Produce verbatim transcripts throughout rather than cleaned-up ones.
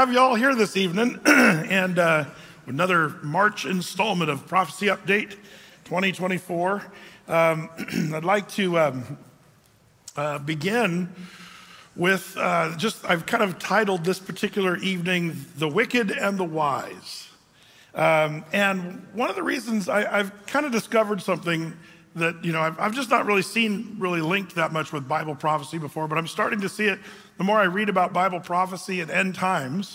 have you all here this evening, and uh, another March installment of Prophecy Update twenty twenty-four. Um, I'd like to um, uh, begin with uh, just, I've kind of titled this particular evening, The Wicked and the Wise. Um, and one of the reasons I, I've kind of discovered something that, you know, I've, I've just not really seen really linked that much with Bible prophecy before, but I'm starting to see it. The more I read about Bible prophecy and end times,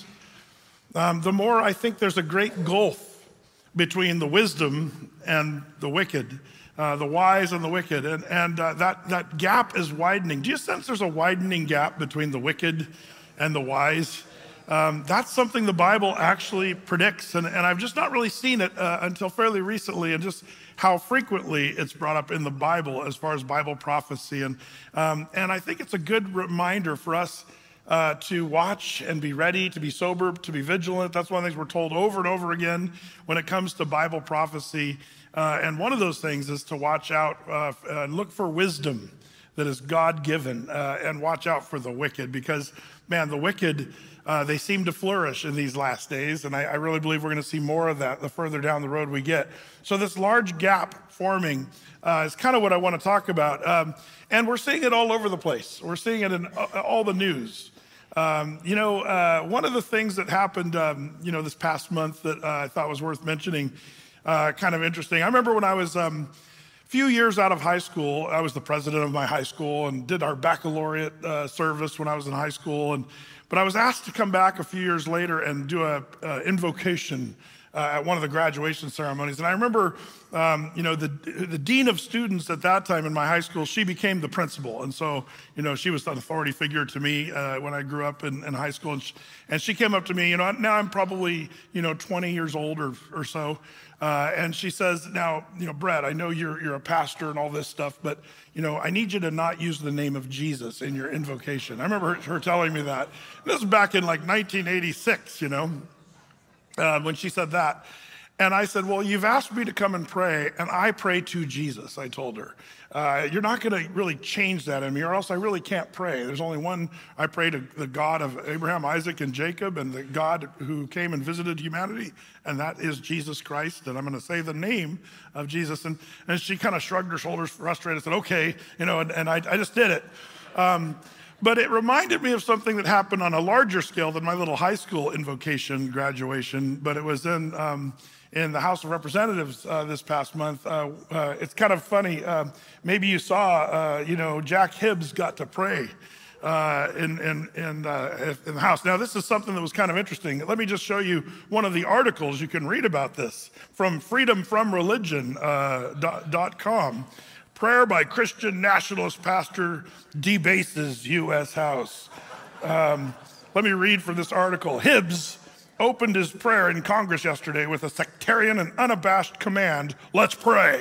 um, the more I think there's a great gulf between the wisdom and the wicked, uh, the wise and the wicked, and, and uh, that, that gap is widening. Do you sense there's a widening gap between the wicked and the wise? Um, that's something the Bible actually predicts, and, and I've just not really seen it uh, until fairly recently, and just how frequently it's brought up in the Bible as far as Bible prophecy. And, um, and I think it's a good reminder for us uh, to watch and be ready, to be sober, to be vigilant. That's one of the things we're told over and over again when it comes to Bible prophecy. Uh, and one of those things is to watch out uh, and look for wisdom that is God-given, uh, and watch out for the wicked, because, man, the wicked, Uh, they seem to flourish in these last days, and I, I really believe we're going to see more of that the further down the road we get. So this large gap forming uh, is kind of what I want to talk about, um, and we're seeing it all over the place. We're seeing it in all the news. Um, you know, uh, one of the things that happened, um, you know, this past month that uh, I thought was worth mentioning, uh, kind of interesting. I remember when I was um, a few years out of high school, I was the president of my high school and did our baccalaureate uh, service when I was in high school, and But I was asked to come back a few years later and do a, a invocation uh, at one of the graduation ceremonies. And I remember, um, you know, the the dean of students at that time in my high school, she became the principal. And so, you know, she was an authority figure to me uh, when I grew up in, in high school. And she, and she came up to me, you know, now I'm probably, you know, twenty years old or, or so. Uh, and she says, now, you know, Brett, I know you're you're a pastor and all this stuff, but, you know, I need you to not use the name of Jesus in your invocation. I remember her, her telling me that. This was back in like nineteen eighty-six, you know, uh, when she said that. And I said, well, you've asked me to come and pray, and I pray to Jesus, I told her. Uh, you're not going to really change that in me, or else I really can't pray. There's only one. I pray to the God of Abraham, Isaac, and Jacob, and the God who came and visited humanity, and that is Jesus Christ. And I'm going to say the name of Jesus. And, and she kind of shrugged her shoulders, frustrated, said, okay, you know, and, and I, I just did it. Um, But it reminded me of something that happened on a larger scale than my little high school invocation graduation, but it was in um, in the House of Representatives uh, this past month. Uh, uh, it's kind of funny. Uh, maybe you saw, uh, you know, Jack Hibbs got to pray uh, in in in, uh, in the House. Now, this is something that was kind of interesting. Let me just show you one of the articles you can read about this from freedom from religion dot com. Prayer by Christian nationalist pastor debases U S House. Um, let me read from this article. Hibbs opened his prayer in Congress yesterday with a sectarian and unabashed command, let's pray.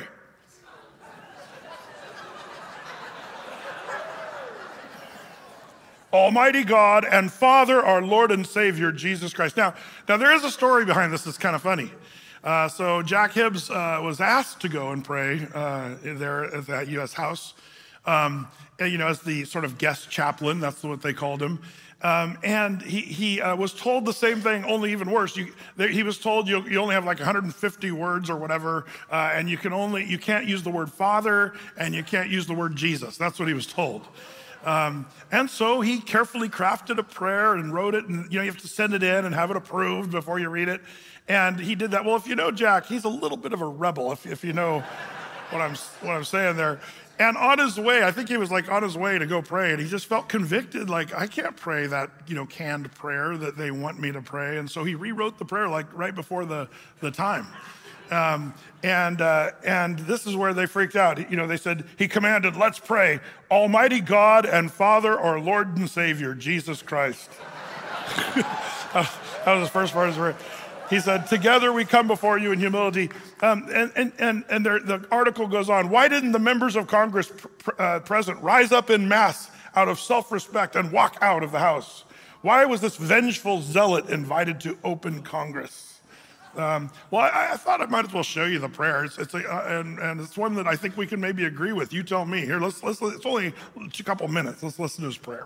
Almighty God and Father, our Lord and Savior, Jesus Christ. Now, now there is a story behind this that's kind of funny. Uh, so Jack Hibbs uh, was asked to go and pray uh, there at that U S House, um, and, you know, as the sort of guest chaplain, that's what they called him. Um, and he, he uh, was told the same thing, only even worse. You, there, he was told you, you only have like one hundred fifty words or whatever, uh, and you can only you can't use the word Father and you can't use the word Jesus. That's what he was told. Um, and so he carefully crafted a prayer and wrote it, and you know you have to send it in and have it approved before you read it. And he did that. Well, if you know Jack, he's a little bit of a rebel, if, if you know what I'm what I'm saying there. And on his way, I think he was like on his way to go pray, and he just felt convicted, like, I can't pray that, you know, canned prayer that they want me to pray. And so he rewrote the prayer like right before the, the time. Um, and uh, and this is where they freaked out. You know, they said, he commanded, let's pray, Almighty God and Father, our Lord and Savior, Jesus Christ. That was the first part of his prayer. He said, together we come before you in humility. Um, and and, and, and there, the article goes on. Why didn't the members of Congress pr- uh, present rise up in mass out of self-respect and walk out of the House? Why was this vengeful zealot invited to open Congress? Um, well, I, I thought I might as well show you the prayer. It's, it's a, uh, and, and it's one that I think we can maybe agree with. You tell me. Here, let's, let's, it's only a couple minutes. Let's listen to his prayer.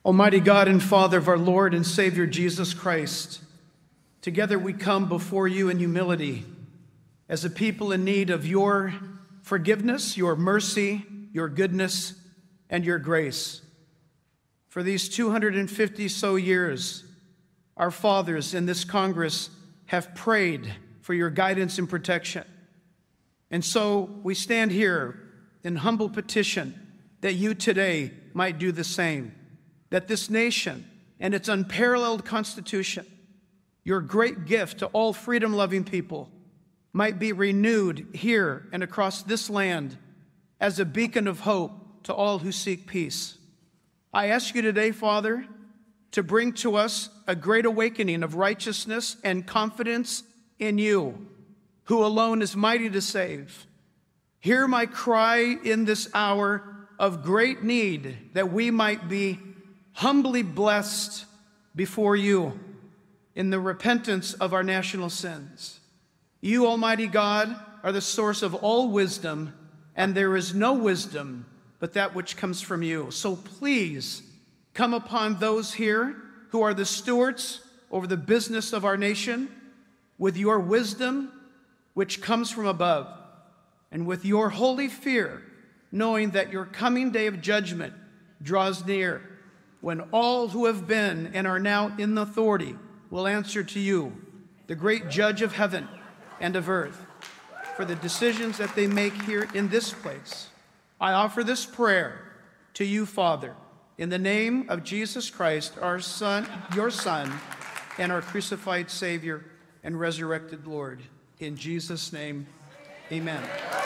Almighty God and Father of our Lord and Savior Jesus Christ, together we come before you in humility as a people in need of your forgiveness, your mercy, your goodness, and your grace. For these two hundred fifty so years, our fathers in this Congress have prayed for your guidance and protection. And so we stand here in humble petition that you today might do the same, that this nation and its unparalleled Constitution, your great gift to all freedom-loving people, might be renewed here and across this land as a beacon of hope to all who seek peace. I ask you today, Father, to bring to us a great awakening of righteousness and confidence in you, who alone is mighty to save. Hear my cry in this hour of great need, that we might be humbly blessed before you in the repentance of our national sins. You, Almighty God, are the source of all wisdom, and there is no wisdom but that which comes from you. So please come upon those here who are the stewards over the business of our nation with your wisdom, which comes from above, and with your holy fear, knowing that your coming day of judgment draws near, when all who have been and are now in authority will answer to you, the great judge of heaven and of earth, for the decisions that they make here in this place. I offer this prayer to you, Father, in the name of Jesus Christ, our Son, your Son, and our crucified Savior and resurrected Lord. In Jesus' name, amen.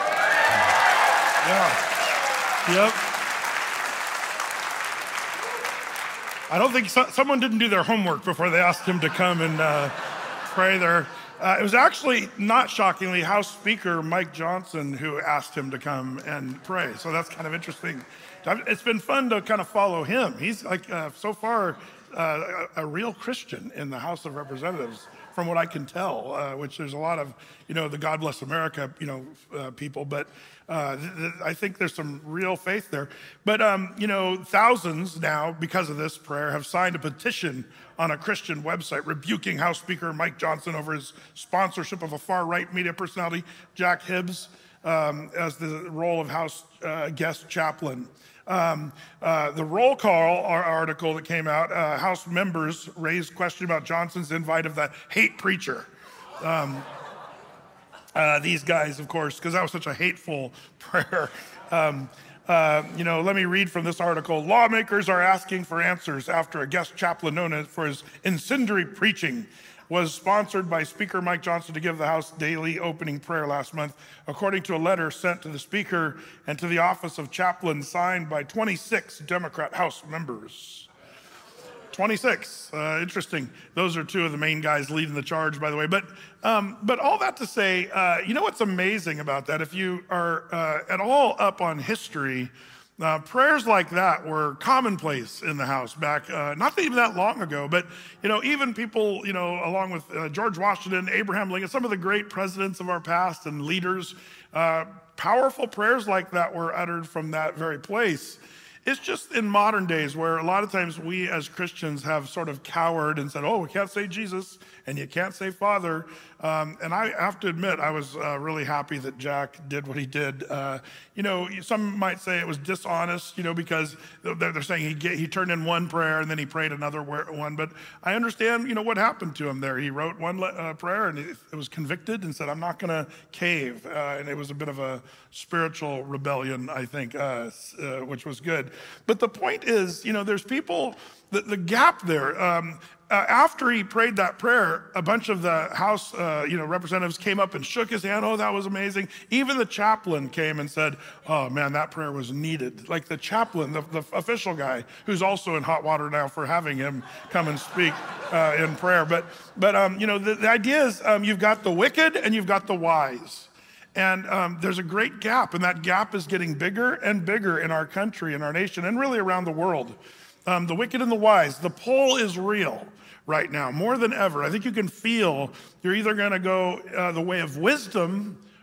Yeah. Yep. I don't think so, someone didn't do their homework before they asked him to come and uh, pray there. Uh, it was actually, not shockingly, House Speaker Mike Johnson who asked him to come and pray. So that's kind of interesting. It's been fun to kind of follow him. He's like, uh, so far, uh, a, a real Christian in the House of Representatives, from what I can tell, uh, which there's a lot of, you know, the God Bless America, you know, uh, people, but uh, th- th- I think there's some real faith there. But, um, you know, thousands now, because of this prayer, have signed a petition on a Christian website rebuking House Speaker Mike Johnson over his sponsorship of a far-right media personality, Jack Hibbs, um, as the role of House uh, guest chaplain. Um, uh, the roll call article that came out, uh, House members raised question about Johnson's invite of the hate preacher. Um, uh, these guys, of course, because that was such a hateful prayer. Um, uh, you know, let me read from this article. Lawmakers are asking for answers after a guest chaplain known for his incendiary preaching was sponsored by Speaker Mike Johnson to give the House daily opening prayer last month, according to a letter sent to the Speaker and to the office of chaplain signed by twenty-six Democrat House members. twenty-six, uh, interesting. Those are two of the main guys leading the charge, by the way. But um, but all that to say, uh, you know what's amazing about that? If you are uh, at all up on history, Uh, prayers like that were commonplace in the House back, uh, not even that long ago, but, you know, even people, you know, along with uh, George Washington, Abraham Lincoln, some of the great presidents of our past and leaders, uh, powerful prayers like that were uttered from that very place. It's just in modern days where a lot of times we as Christians have sort of cowered and said, oh, we can't say Jesus and you can't say Father. Um, and I have to admit, I was uh, really happy that Jack did what he did. Uh, you know, some might say it was dishonest, you know, because they're saying he get, he turned in one prayer and then he prayed another one. But I understand, you know, what happened to him there. He wrote one uh, prayer and it was convicted and said, I'm not going to cave. Uh, and it was a bit of a spiritual rebellion, I think, uh, uh, which was good. But the point is, you know, there's people, the, the gap there, um, uh, after he prayed that prayer, a bunch of the House, uh, you know, representatives came up and shook his hand. Oh, that was amazing. Even the chaplain came and said, oh man, that prayer was needed. Like the chaplain, the, the official guy, who's also in hot water now for having him come and speak uh, in prayer. But, but um, you know, the, the idea is um, you've got the wicked and you've got the wise. And um, there's a great gap, and that gap is getting bigger and bigger in our country, in our nation, and really around the world. Um, the wicked and the wise, the pull is real right now, more than ever. I think you can feel you're either going to go uh, the way of wisdom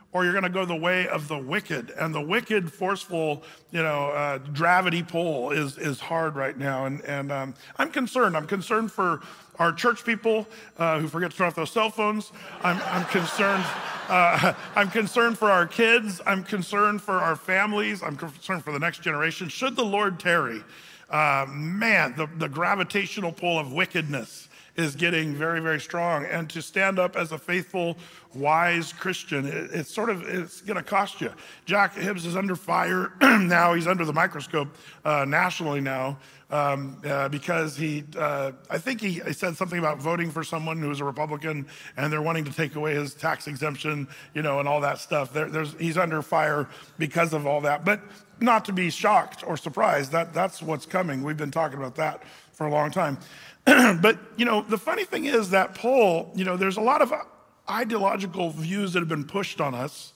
or you're going to go the way of the wicked. And the wicked, forceful, you know, uh, gravity pull is is hard right now. And and um, I'm concerned. I'm concerned for our church people uh, who forget to turn off those cell phones. I'm, I'm concerned. Uh, I'm concerned for our kids. I'm concerned for our families. I'm concerned for the next generation. Should the Lord tarry, uh, man, the, the gravitational pull of wickedness is getting very, very strong. And to stand up as a faithful, wise Christian, it, it's sort of, it's going to cost you. Jack Hibbs is under fire now. He's under the microscope uh, nationally now um, uh, because he, uh, I think he, he said something about voting for someone who was a Republican and they're wanting to take away his tax exemption, you know, and all that stuff. There, there's, he's under fire because of all that. But not to be shocked or surprised, that that's what's coming. We've been talking about that for a long time. But, you know, the funny thing is that poll, you know, there's a lot of ideological views that have been pushed on us.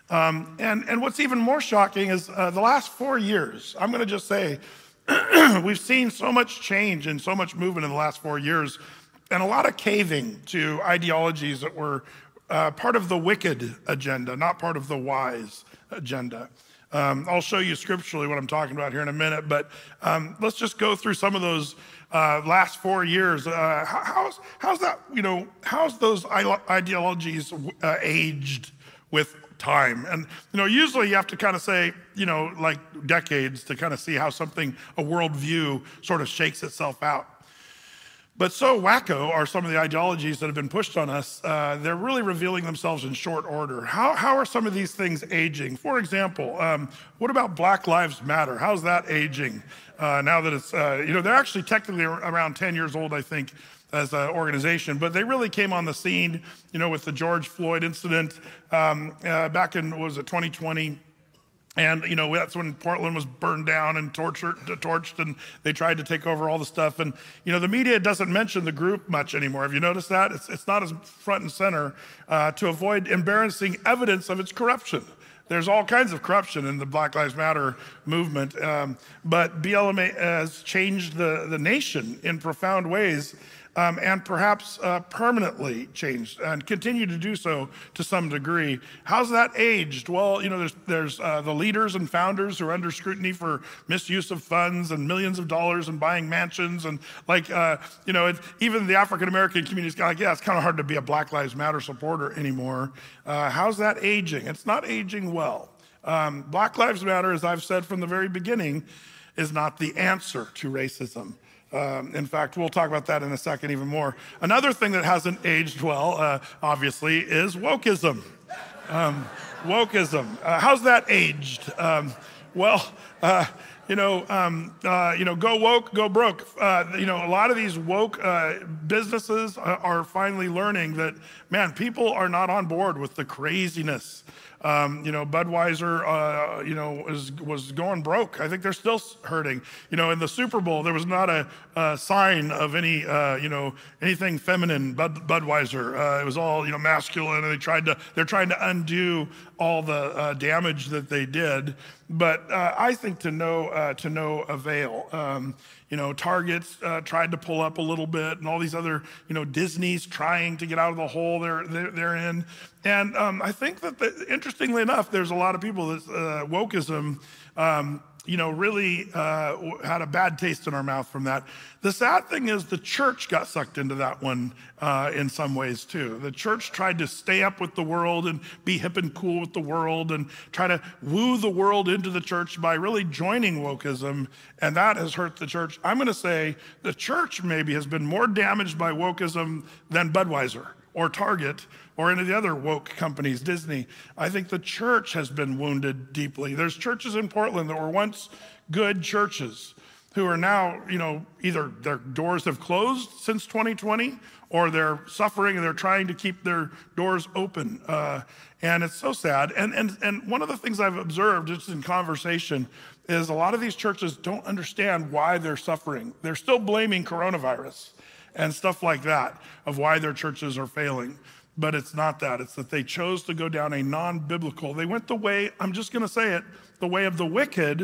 Um, and, and what's even more shocking is uh, the last four years, I'm going to just say, we've seen so much change and so much movement in the last four years and a lot of caving to ideologies that were uh, part of the wicked agenda, not part of the wise agenda. Um, I'll show you scripturally what I'm talking about here in a minute, but um, let's just go through some of those uh, last four years. Uh, how's, how's that, you know, how's those ideologies uh, aged with time? And, you know, usually you have to kind of say, you know, like decades to kind of see how something, a worldview sort of shakes itself out. But so wacko are some of the ideologies that have been pushed on us. Uh, they're really revealing themselves in short order. How, how are some of these things aging? For example, um, what about Black Lives Matter? How's that aging uh, now that it's, uh, you know, they're actually technically around ten years old, I think, as an organization, but they really came on the scene, you know, with the George Floyd incident um, uh, back in, what was it, twenty twenty? And, you know, that's when Portland was burned down and tortured, torched, and they tried to take over all the stuff. And, you know, the media doesn't mention the group much anymore. Have you noticed that? It's, it's not as front and center uh, to avoid embarrassing evidence of its corruption. There's all kinds of corruption in the Black Lives Matter movement. Um, but B L M has changed the, the nation in profound ways. Um, and perhaps uh, permanently changed and continue to do so to some degree. How's that aged? Well, you know, there's, there's uh, the leaders and founders who are under scrutiny for misuse of funds and millions of dollars and buying mansions. And like, uh, you know, it, even the African-American community is kind of like, yeah, it's kind of hard to be a Black Lives Matter supporter anymore. Uh, how's that aging? It's not aging well. Um, Black Lives Matter, as I've said from the very beginning, is not the answer to racism. Um, in fact, we'll talk about that in a second even more. Another thing that hasn't aged well, uh, obviously, is wokeism. Um, wokeism. Uh, how's that aged? Um, well, uh, you know, um, uh, you know, go woke, go broke. Uh, you know, a lot of these woke uh, businesses are, are finally learning that, man, people are not on board with the craziness. Um, you know, Budweiser, uh, you know, was, was going broke. I think they're still hurting. You know, in the Super Bowl, there was not a, a sign of any, uh, you know, anything feminine, Bud, Budweiser. Uh, it was all, you know, masculine, and they tried to, they're trying to undo all the uh, damage that they did. But uh, I think to no, uh, to no avail. Um, You know, Target's uh, tried to pull up a little bit, and all these other, you know, Disney's trying to get out of the hole they're they're, they're in. And um, I think that, the, interestingly enough, there's a lot of people that uh, wokeism, um, you know, really uh, had a bad taste in our mouth from that. The sad thing is the church got sucked into that one uh, in some ways too. The church tried to stay up with the world and be hip and cool with the world and try to woo the world into the church by really joining wokeism, and that has hurt the church. I'm going to say the church maybe has been more damaged by wokeism than Budweiser or Target or any of the other woke companies, Disney. I think the church has been wounded deeply. There's churches in Portland that were once good churches who are now, you know, either their doors have closed since twenty twenty or they're suffering and they're trying to keep their doors open. Uh, and it's so sad. And, and, and one of the things I've observed just in conversation is a lot of these churches don't understand why they're suffering. They're still blaming coronavirus and stuff like that of why their churches are failing. But it's not that. It's that they chose to go down a non-biblical. They went the way, I'm just going to say it, the way of the wicked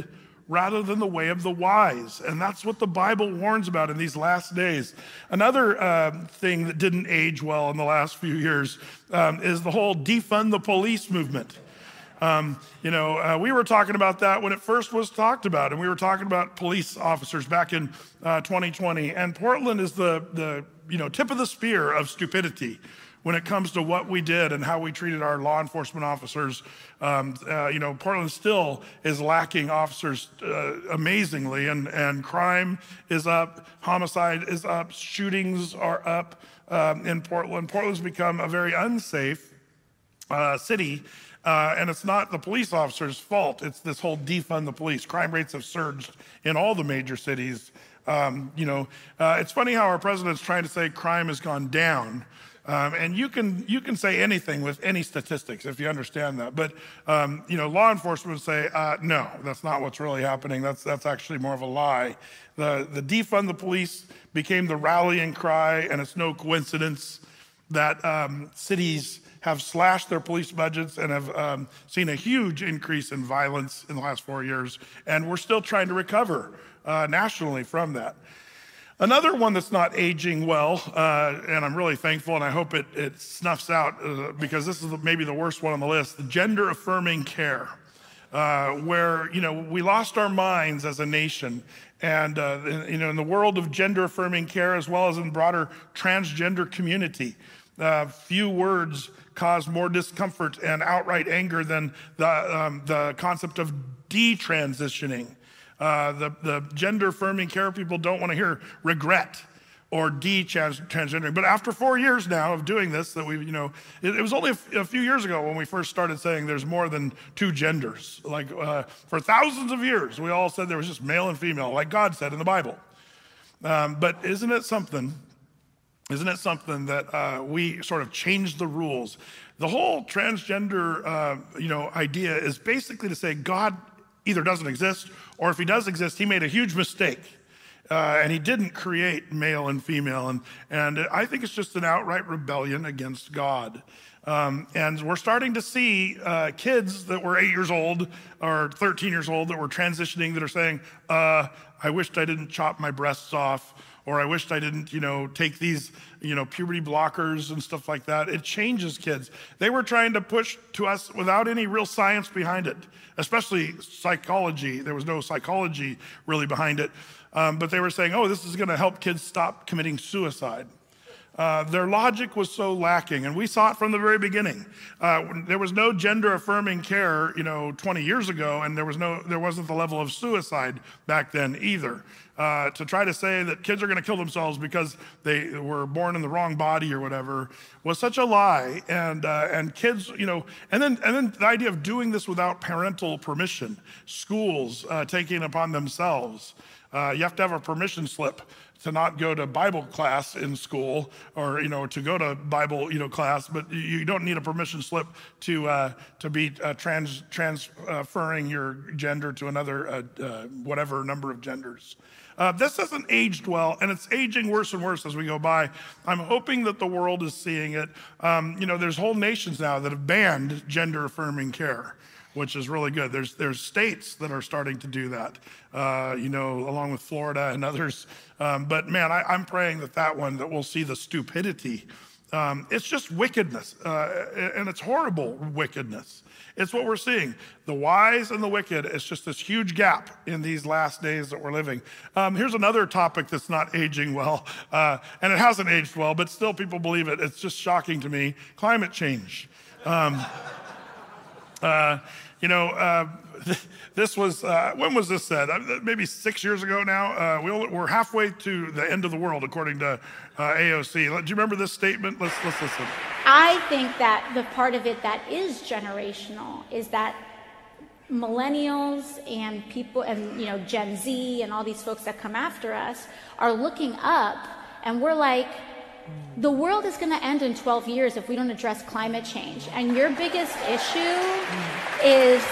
rather than the way of the wise. And that's what the Bible warns about in these last days. Another uh, thing that didn't age well in the last few years um, is the whole defund the police movement. Um, you know, uh, we were talking about that when it first was talked about, and we were talking about police officers back in uh, twenty twenty. And Portland is the, the, you know, tip of the spear of stupidity when it comes to what we did and how we treated our law enforcement officers. Um, uh, you know, Portland still is lacking officers uh, amazingly, and, and crime is up, homicide is up, shootings are up um, in Portland. Portland's become a very unsafe uh, city, uh, and it's not the police officers' fault. It's this whole defund the police. Crime rates have surged in all the major cities. Um, you know, uh, it's funny how our president's trying to say crime has gone down. Um, and you can you can say anything with any statistics if you understand that. But um, you know, law enforcement would say, uh, no, that's not what's really happening. That's that's actually more of a lie. The the defund the police became the rallying cry, and it's no coincidence that um, cities have slashed their police budgets and have um, seen a huge increase in violence in the last four years. And we're still trying to recover uh, nationally from that. Another one that's not aging well, uh, and I'm really thankful, and I hope it, it snuffs out, uh, because this is maybe the worst one on the list, the gender-affirming care, uh, where, you know, we lost our minds as a nation. And, uh, you know, in the world of gender-affirming care, as well as in broader transgender community, uh, few words cause more discomfort and outright anger than the, um, the concept of detransitioning. Uh, the, the gender-affirming care people don't want to hear regret or de-transgendering. But after four years now of doing this, that we, you know, it, it was only a, f- a few years ago when we first started saying there's more than two genders. Like uh, for thousands of years, we all said there was just male and female, like God said in the Bible. Um, but isn't it something, isn't it something that uh, we sort of changed the rules? The whole transgender, uh, you know, idea is basically to say God either doesn't exist, or if he does exist, he made a huge mistake. Uh, and he didn't create male and female. And, and I think it's just an outright rebellion against God. Um, and we're starting to see uh, kids that were eight years old or thirteen years old that were transitioning that are saying, uh, I wished I didn't chop my breasts off, or I wished I didn't, you know, take these, you know, puberty blockers and stuff like that. It changes kids. They were trying to push to us without any real science behind it, especially psychology. There was no psychology really behind it. Um, but they were saying, oh, this is going to help kids stop committing suicide. Uh, their logic was so lacking, and we saw it from the very beginning. Uh, there was no gender-affirming care, you know, twenty years ago, and there was no, there wasn't the level of suicide back then either. Uh, to try to say that kids are going to kill themselves because they were born in the wrong body or whatever was such a lie. And uh, and kids, you know, and then and then the idea of doing this without parental permission, schools uh, taking it upon themselves. Uh, you have to have a permission slip to not go to Bible class in school, or, you know, to go to Bible, you know, class, but you don't need a permission slip to uh, to be uh, trans transferring your gender to another uh, uh, whatever number of genders. Uh, this hasn't aged well, and it's aging worse and worse as we go by. I'm hoping that the world is seeing it. Um, you know, there's whole nations now that have banned gender-affirming care, which is really good. There's there's states that are starting to do that, uh, you know, along with Florida and others. Um, but man, I, I'm praying that that one, that we'll see the stupidity. Um, it's just wickedness, uh, and it's horrible wickedness. It's what we're seeing. The wise and the wicked, it's just this huge gap in these last days that we're living. Um, here's another topic that's not aging well, uh, and it hasn't aged well, but still people believe it. It's just shocking to me. Climate change. Um, uh, you know, uh, this was, uh, when was this said? Uh, maybe six years ago now. Uh, we'll, we're halfway to the end of the world, according to uh, A O C. Do you remember this statement? Let's, let's listen. I think that the part of it that is generational is that millennials and people, and, you know, Gen Z and all these folks that come after us are looking up, and we're like, the world is going to end in twelve years if we don't address climate change. And your biggest issue is,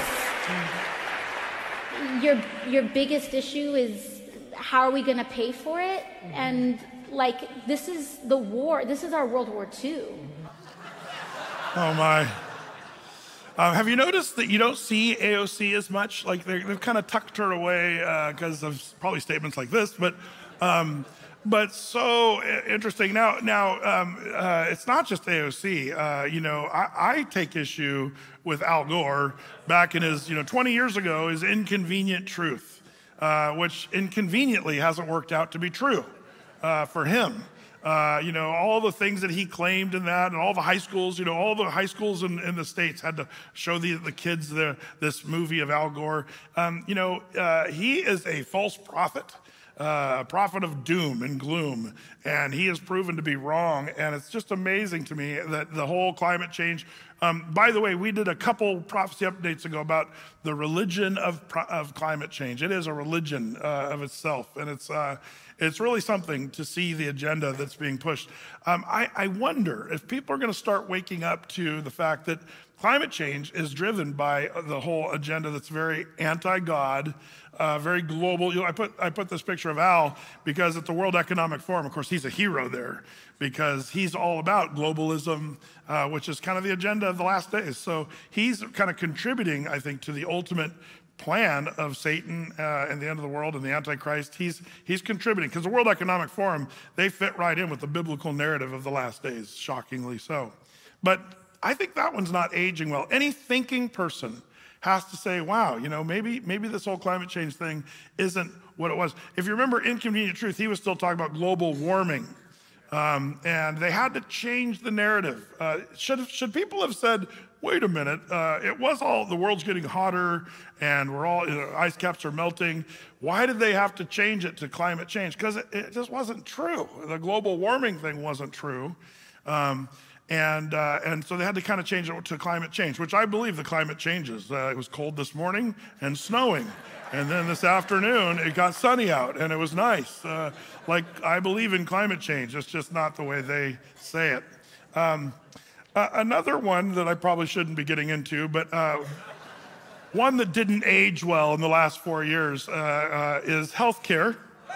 your, your biggest issue is, how are we going to pay for it? And like, this is the war, this is our World War Two. Oh my. Uh, have you noticed that you don't see A O C as much? Like they've kind of tucked her away because uh, of probably statements like this, but um, but so interesting. Now, now um, uh, it's not just A O C. Uh, you know, I, I take issue with Al Gore back in his, you know, twenty years ago, his inconvenient truth, uh, which inconveniently hasn't worked out to be true uh, for him. Uh, you know, all the things that he claimed in that, and all the high schools, you know, all the high schools in, in the States had to show the, the kids the, this movie of Al Gore. Um, you know, uh, he is a false prophet, uh, a prophet of doom and gloom, and he is proven to be wrong. And it's just amazing to me that the whole climate change. Um, by the way, we did a couple prophecy updates ago about the religion of, of climate change. It is a religion uh, of itself, and it's uh, it's really something to see the agenda that's being pushed. Um, I, I wonder if people are going to start waking up to the fact that climate change is driven by the whole agenda that's very anti-God, uh, very global. You know, I put I put this picture of Al because at the World Economic Forum, of course, he's a hero there because he's all about globalism, uh, which is kind of the agenda of the last days. So he's kind of contributing, I think, to the ultimate plan of Satan uh, and the end of the world and the Antichrist. He's he's contributing because the World Economic Forum, they fit right in with the biblical narrative of the last days, shockingly so. But I think that one's not aging well. Any thinking person has to say, wow, you know, maybe maybe this whole climate change thing isn't what it was. If you remember Inconvenient Truth, he was still talking about global warming. Um, and they had to change the narrative. Uh, should, should people have said, wait a minute, uh, it was all, the world's getting hotter and we're all, you know, ice caps are melting. Why did they have to change it to climate change? Because it, it just wasn't true. The global warming thing wasn't true. Um, and uh, and so they had to kind of change it to climate change, which I believe the climate changes. Uh, it was cold this morning and snowing. And then this afternoon, it got sunny out and it was nice. Uh, like, I believe in climate change. It's just not the way they say it. Um, uh, another one that I probably shouldn't be getting into, but uh, one that didn't age well in the last four years uh, uh, is healthcare.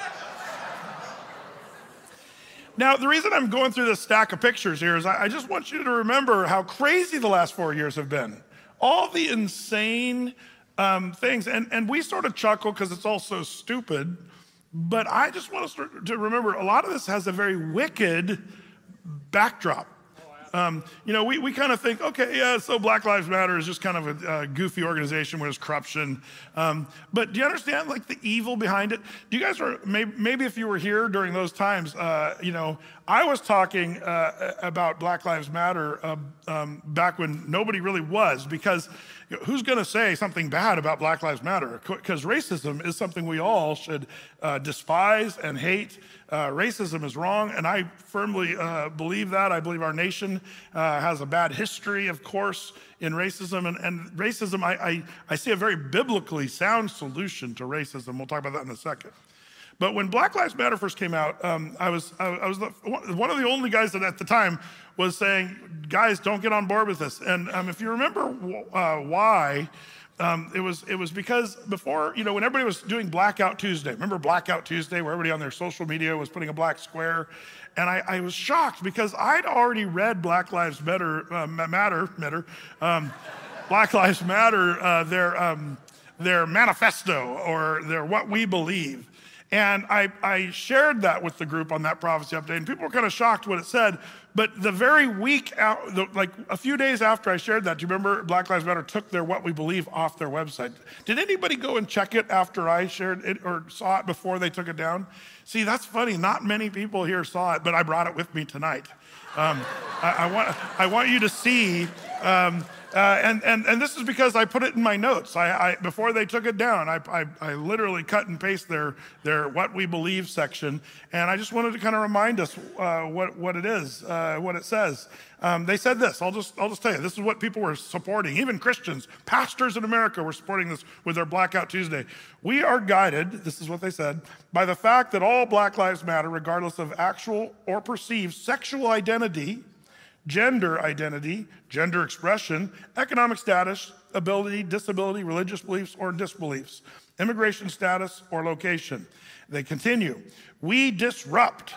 Now, the reason I'm going through this stack of pictures here is I, I just want you to remember how crazy the last four years have been. All the insane Um, things, and, and we sort of chuckle because it's all so stupid, but I just want us to, to remember a lot of this has a very wicked backdrop. Um, you know, we, we kind of think, okay, yeah, so Black Lives Matter is just kind of a, a goofy organization where there's corruption. Um, but do you understand, like, the evil behind it? Do you guys, are, maybe, maybe if you were here during those times, uh, you know, I was talking uh, about Black Lives Matter uh, um, back when nobody really was, because you know, who's going to say something bad about Black Lives Matter? Because racism is something we all should uh, despise and hate. Uh, racism is wrong, and I firmly uh, believe that. I believe our nation uh, has a bad history, of course, in racism. And, and racism, I, I, I see a very biblically sound solution to racism. We'll talk about that in a second. But when Black Lives Matter first came out, um, I was I, I was the, one of the only guys that at the time was saying, guys, don't get on board with this. And um, if you remember uh, why, um, it was it was because before, you know, when everybody was doing Blackout Tuesday, remember Blackout Tuesday, where everybody on their social media was putting a black square? And I, I was shocked because I'd already read Black Lives Matter, uh, Matter, Matter, um, Black Lives Matter, uh, their um, their manifesto or their what we believe. And I, I shared that with the group on that prophecy update, and people were kind of shocked what it said. But the very week, out, the, like a few days after I shared that, do you remember Black Lives Matter took their What We Believe off their website? Did anybody go and check it after I shared it or saw it before they took it down? See, that's funny. Not many people here saw it, but I brought it with me tonight. Um, I, I, want, I want you to see. Um, Uh, and, and, and this is because I put it in my notes. I, I, before they took it down, I, I, I literally cut and paste their, their What We Believe section. And I just wanted to kind of remind us uh, what, what it is, uh, what it says. Um, they said this, I'll just, I'll just tell you, this is what people were supporting. Even Christians, pastors in America were supporting this with their Blackout Tuesday. We are guided, this is what they said, by the fact that all Black Lives Matter, regardless of actual or perceived sexual identity, gender identity, gender expression, economic status, ability, disability, religious beliefs or disbeliefs, immigration status or location. They continue, we disrupt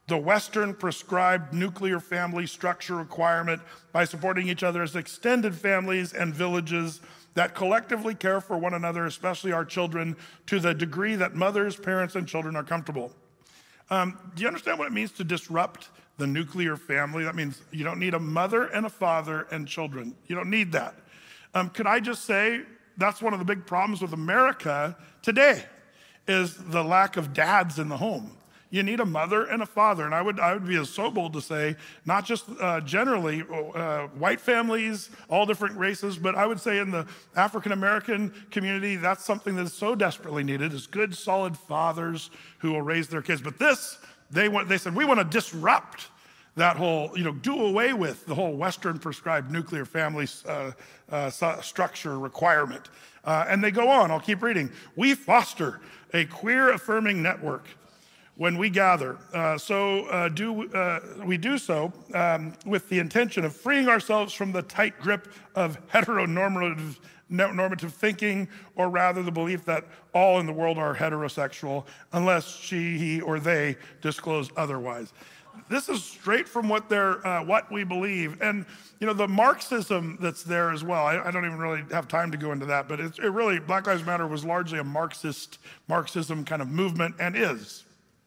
the Western prescribed nuclear family structure requirement by supporting each other as extended families and villages that collectively care for one another, especially our children, to the degree that mothers, parents, and children are comfortable. Um, do you understand what it means to disrupt the nuclear family? That means you don't need a mother and a father and children. You don't need that. Um, could I just say that's one of the big problems with America today is the lack of dads in the home. You need a mother and a father. And I would I would be so bold to say, not just uh, generally uh, white families, all different races, but I would say in the African-American community, that's something that is so desperately needed, is good, solid fathers who will raise their kids. But this, they want, they said, we want to disrupt that whole, you know, do away with the whole Western prescribed nuclear family uh, uh, structure requirement. Uh, and they go on, I'll keep reading. We foster a queer affirming network when we gather. Uh, so uh, do uh, we do so um, with the intention of freeing ourselves from the tight grip of heteronormative normative thinking, or rather the belief that all in the world are heterosexual unless she, he, or they disclose otherwise. This is straight from what they're, uh, what we believe. And, you know, the Marxism that's there as well, I, I don't even really have time to go into that, but it's, it really, Black Lives Matter was largely a Marxist, Marxism kind of movement, and is.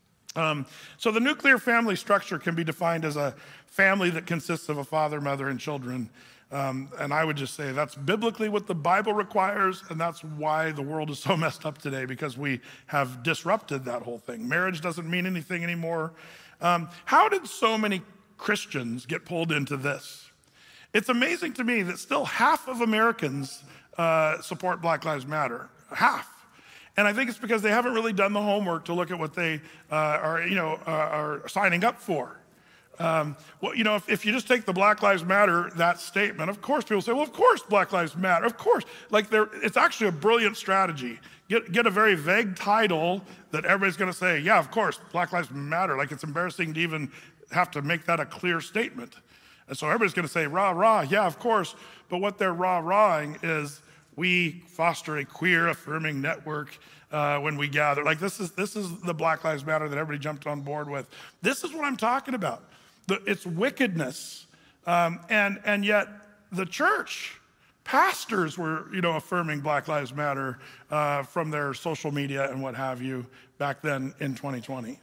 Um, so the nuclear family structure can be defined as a family that consists of a father, mother, and children. Um, and I would just say that's biblically what the Bible requires, and that's why the world is so messed up today, because we have disrupted that whole thing. Marriage doesn't mean anything anymore. Um, how did so many Christians get pulled into this? It's amazing to me that still half of Americans uh, support Black Lives Matter. Half. And I think it's because they haven't really done the homework to look at what they uh, are, you know, uh, are signing up for. Um, well, you know, if, if you just take the Black Lives Matter, that statement, of course people say, well, of course Black Lives Matter, of course. Like, it's actually a brilliant strategy. Get, get a very vague title that everybody's going to say, yeah, of course, Black Lives Matter. Like, it's embarrassing to even have to make that a clear statement. And so everybody's going to say, rah, rah, yeah, of course. But what they're rah-rahing is, we foster a queer affirming network uh, when we gather. Like, this is this is the Black Lives Matter that everybody jumped on board with. This is what I'm talking about. The, it's wickedness, um, and and yet the church, pastors were you know affirming Black Lives Matter uh, from their social media and what have you back then in twenty twenty.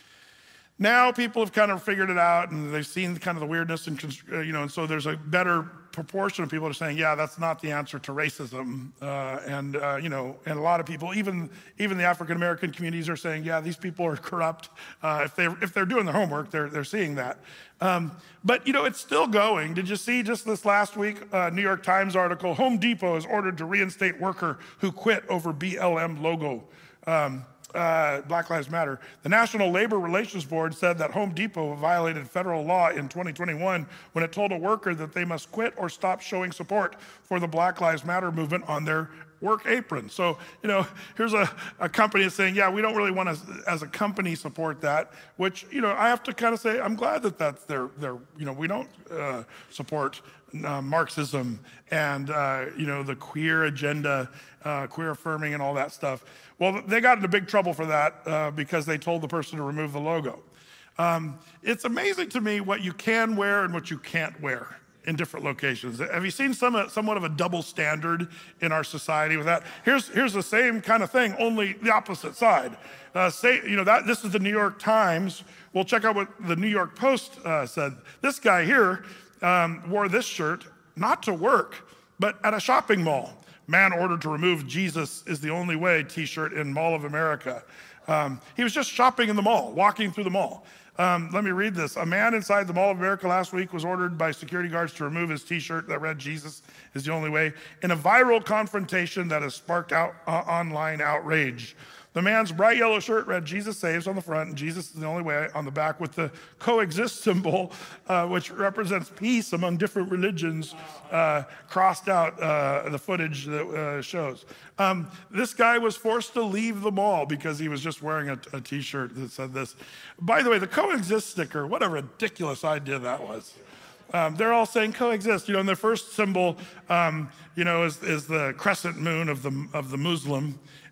Now people have kind of figured it out, and they've seen kind of the weirdness, and you know, and so there's a better proportion of people that are saying, yeah, that's not the answer to racism, uh, and uh, you know, and a lot of people, even even the African American communities, are saying, yeah, these people are corrupt. Uh, if they if they're doing their homework, they're they're seeing that. Um, but you know, it's still going. Did you see just this last week, uh, New York Times article? Home Depot is ordered to reinstate worker who quit over B L M logo. Um, Uh, Black Lives Matter. The National Labor Relations Board said that Home Depot violated federal law in twenty twenty-one when it told a worker that they must quit or stop showing support for the Black Lives Matter movement on their work apron. So, you know, here's a, a company that's saying, yeah, we don't really want to, as a company, support that, which, you know, I have to kind of say, I'm glad that that's their, their you know, we don't uh, support uh, Marxism and, uh, you know, the queer agenda, uh, queer affirming and all that stuff. Well, they got into big trouble for that uh, because they told the person to remove the logo. Um, it's amazing to me what you can wear and what you can't wear in different locations. Have you seen some, somewhat of a double standard in our society with that? Here's, here's the same kind of thing, only the opposite side. Uh, say, you know, that this is the New York Times. Well, check out what the New York Post uh, said. This guy here um, wore this shirt, not to work, but at a shopping mall. Man ordered to remove Jesus is the only way t-shirt in Mall of America. Um, he was just shopping in the mall, walking through the mall. Um, let me read this. A man inside the Mall of America last week was ordered by security guards to remove his t-shirt that read Jesus is the only way in a viral confrontation that has sparked out uh, online outrage. The man's bright yellow shirt read Jesus saves on the front and Jesus is the only way on the back, with the coexist symbol, uh, which represents peace among different religions, uh, crossed out uh, the footage that uh, shows. Um, this guy was forced to leave the mall because he was just wearing a, a t-shirt that said this. By the way, the coexist sticker, what a ridiculous idea that was. Um, they're all saying coexist, you know, and their first symbol, um, you know, is, is the crescent moon of the, of the Muslim.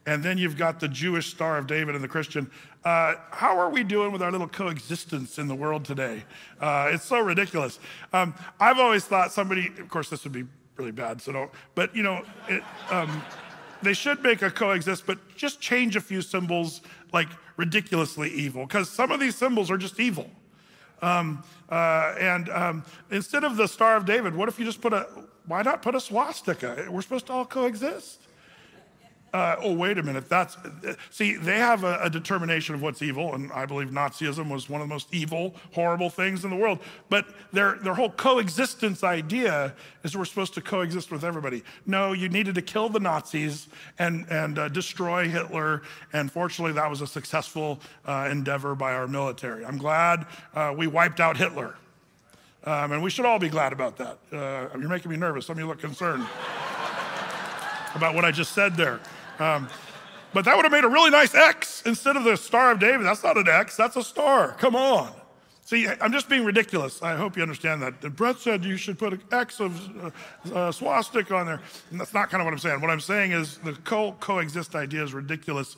and then you've got the Jewish Star of David and the Christian. Uh, how are we doing with our little coexistence in the world today? Uh, it's so ridiculous. Um, I've always thought somebody, of course this would be really bad, so don't, but you know, it, um, they should make a coexist, but just change a few symbols like ridiculously evil, because some of these symbols are just evil. Um, uh, and um, instead of the Star of David, what if you just put a, why not put a swastika? We're supposed to all coexist. Uh, oh, wait a minute. That's see, they have a, a determination of what's evil, and I believe Nazism was one of the most evil, horrible things in the world. But their their whole coexistence idea is we're supposed to coexist with everybody. No, you needed to kill the Nazis and and uh, destroy Hitler, and fortunately, that was a successful uh, endeavor by our military. I'm glad uh, we wiped out Hitler, um, and we should all be glad about that. Uh, you're making me nervous. Some of you look concerned about what I just said there. Um, but that would have made a really nice X instead of the Star of David. That's not an X, that's a star. Come on. See, I'm just being ridiculous. I hope you understand that. And Brett said you should put an X of uh, uh, swastika on there. And that's not kind of what I'm saying. What I'm saying is the co- coexist idea is ridiculous.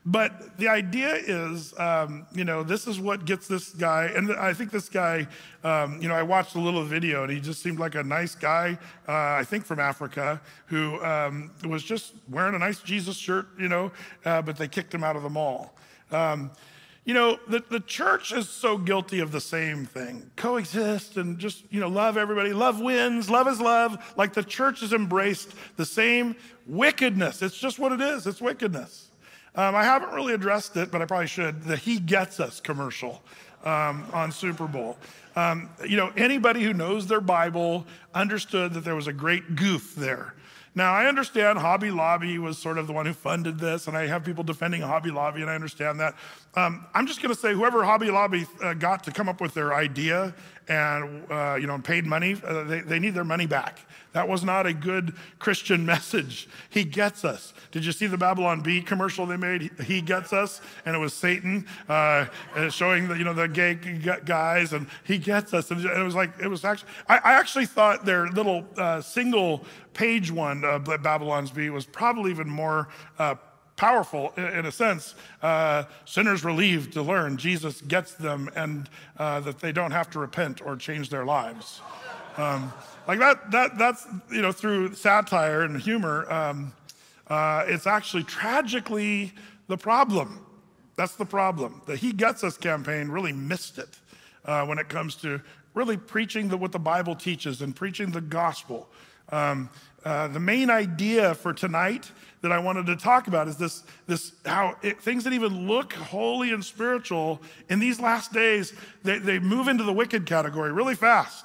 But the idea is, um, you know, this is what gets this guy, and I think this guy, um, you know, I watched a little video and he just seemed like a nice guy, uh, I think from Africa, who um, was just wearing a nice Jesus shirt, you know, uh, but they kicked him out of the mall. Um, you know, the, the church is so guilty of the same thing. Coexist and just, you know, love everybody. Love wins. Love is love. Like the church has embraced the same wickedness. It's just what it is. It's wickedness. Um, I haven't really addressed it, but I probably should. The He Gets Us commercial um, on Super Bowl. Um, you know, anybody who knows their Bible understood that there was a great goof there. Now, I understand Hobby Lobby was sort of the one who funded this, and I have people defending Hobby Lobby, and I understand that. Um, I'm just going to say whoever Hobby Lobby uh, got to come up with their idea and, uh, you know, paid money, uh, they, they need their money back. That was not a good Christian message. He gets us. Did you see the Babylon Bee commercial they made? He gets us, and it was Satan uh, showing the, you know, the gay guys, and he gets us. And it was like, it was actually, I, I actually thought their little uh, single page one, uh, Babylon's Bee, was probably even more uh, powerful in a sense. Uh, sinners relieved to learn Jesus gets them, and uh, that they don't have to repent or change their lives. Um, like that, that, that's, you know, through satire and humor, um, uh, it's actually tragically the problem. That's the problem. The He Gets Us campaign really missed it uh, when it comes to really preaching the, what the Bible teaches and preaching the gospel. Um, uh, the main idea for tonight that I wanted to talk about is this, this how it, things that even look holy and spiritual in these last days, they, they move into the wicked category really fast.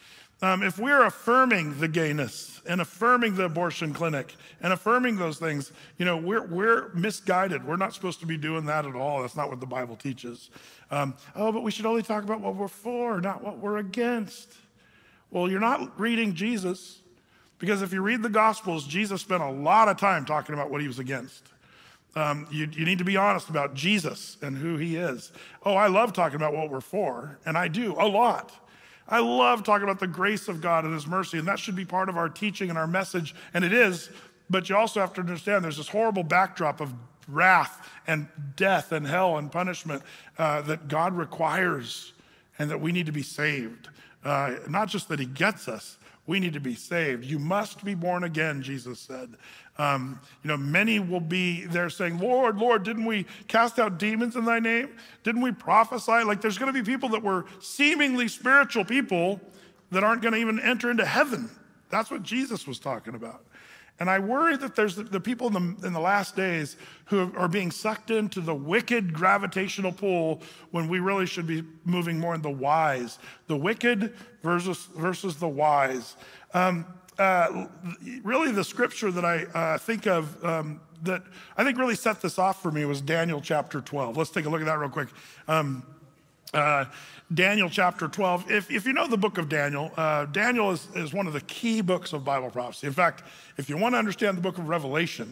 Um, if we're affirming the gayness and affirming the abortion clinic and affirming those things, you know, we're, we're misguided. We're not supposed to be doing that at all. That's not what the Bible teaches. Um, oh, but we should only talk about what we're for, not what we're against. Well, you're not reading Jesus, because if you read the Gospels, Jesus spent a lot of time talking about what he was against. Um, you, you need to be honest about Jesus and who he is. Oh, I love talking about what we're for, and I do a lot. I love talking about the grace of God and his mercy, and that should be part of our teaching and our message, and it is, but you also have to understand there's this horrible backdrop of wrath and death and hell and punishment uh, that God requires, and that we need to be saved. Uh, not just that he gets us, we need to be saved. You must be born again, Jesus said. Um, you know, many will be there saying, Lord, Lord, didn't we cast out demons in thy name? Didn't we prophesy? Like there's going to be people that were seemingly spiritual people that aren't going to even enter into heaven. That's what Jesus was talking about. And I worry that there's the, the people in the, in the last days who are being sucked into the wicked gravitational pull when we really should be moving more in the wise. The wicked versus, versus the wise. Um, uh, really the scripture that I uh, think of um, that I think really set this off for me was Daniel chapter twelve. Let's take a look at that real quick. Um, Uh, Daniel chapter twelve. If, if you know the book of Daniel, uh, Daniel is, is one of the key books of Bible prophecy. In fact, if you want to understand the book of Revelation,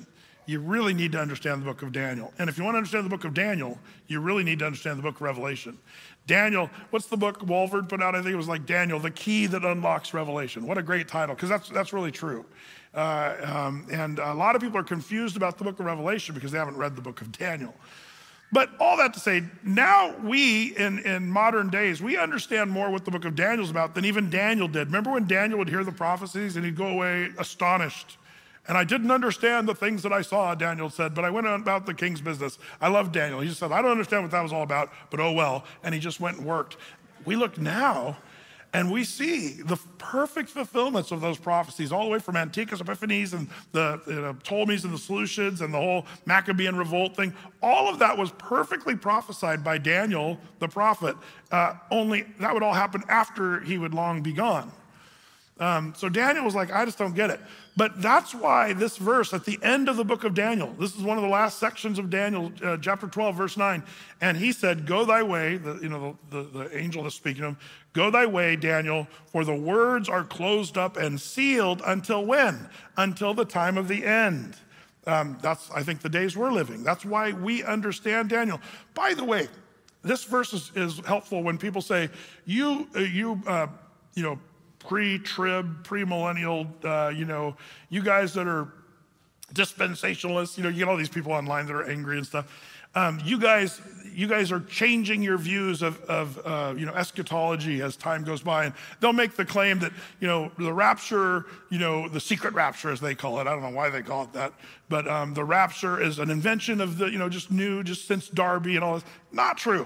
you really need to understand the book of Daniel. And if you want to understand the book of Daniel, you really need to understand the book of Revelation. Daniel, what's the book Walford put out? I think it was like Daniel, the key that unlocks Revelation. What a great title, because that's that's really true. Uh, um, and a lot of people are confused about the book of Revelation because they haven't read the book of Daniel. But all that to say, now we, in, in modern days, we understand more what the book of Daniel's about than even Daniel did. Remember when Daniel would hear the prophecies and he'd go away astonished? And I didn't understand the things that I saw, Daniel said, but I went about the king's business. I love Daniel. He just said, I don't understand what that was all about, but oh well. And he just went and worked. We look now and we see the perfect fulfillments of those prophecies, all the way from Antiochus Epiphanes and the you know, Ptolemies and the Seleucids and the whole Maccabean revolt thing. All of that was perfectly prophesied by Daniel, the prophet, uh, only that would all happen after he would long be gone. Um, so Daniel was like, I just don't get it. But that's why this verse at the end of the book of Daniel, this is one of the last sections of Daniel, uh, chapter twelve, verse nine. And he said, go thy way, the, you know, the, the, the angel that's speaking to him, go thy way, Daniel, for the words are closed up and sealed until when? Until the time of the end. Um, that's, I think, the days we're living. That's why we understand Daniel. By the way, this verse is, is helpful when people say, you, uh, you, uh, you know, pre-trib, pre-millennial, uh, you know, you guys that are dispensationalists, you know, you get all these people online that are angry and stuff. Um, you guys, you guys are changing your views of, of uh, you know, eschatology as time goes by, and they'll make the claim that, you know, the rapture, you know, the secret rapture as they call it. I don't know why they call it that, but um, the rapture is an invention of the, you know, just new, just since Darby and all this. Not true.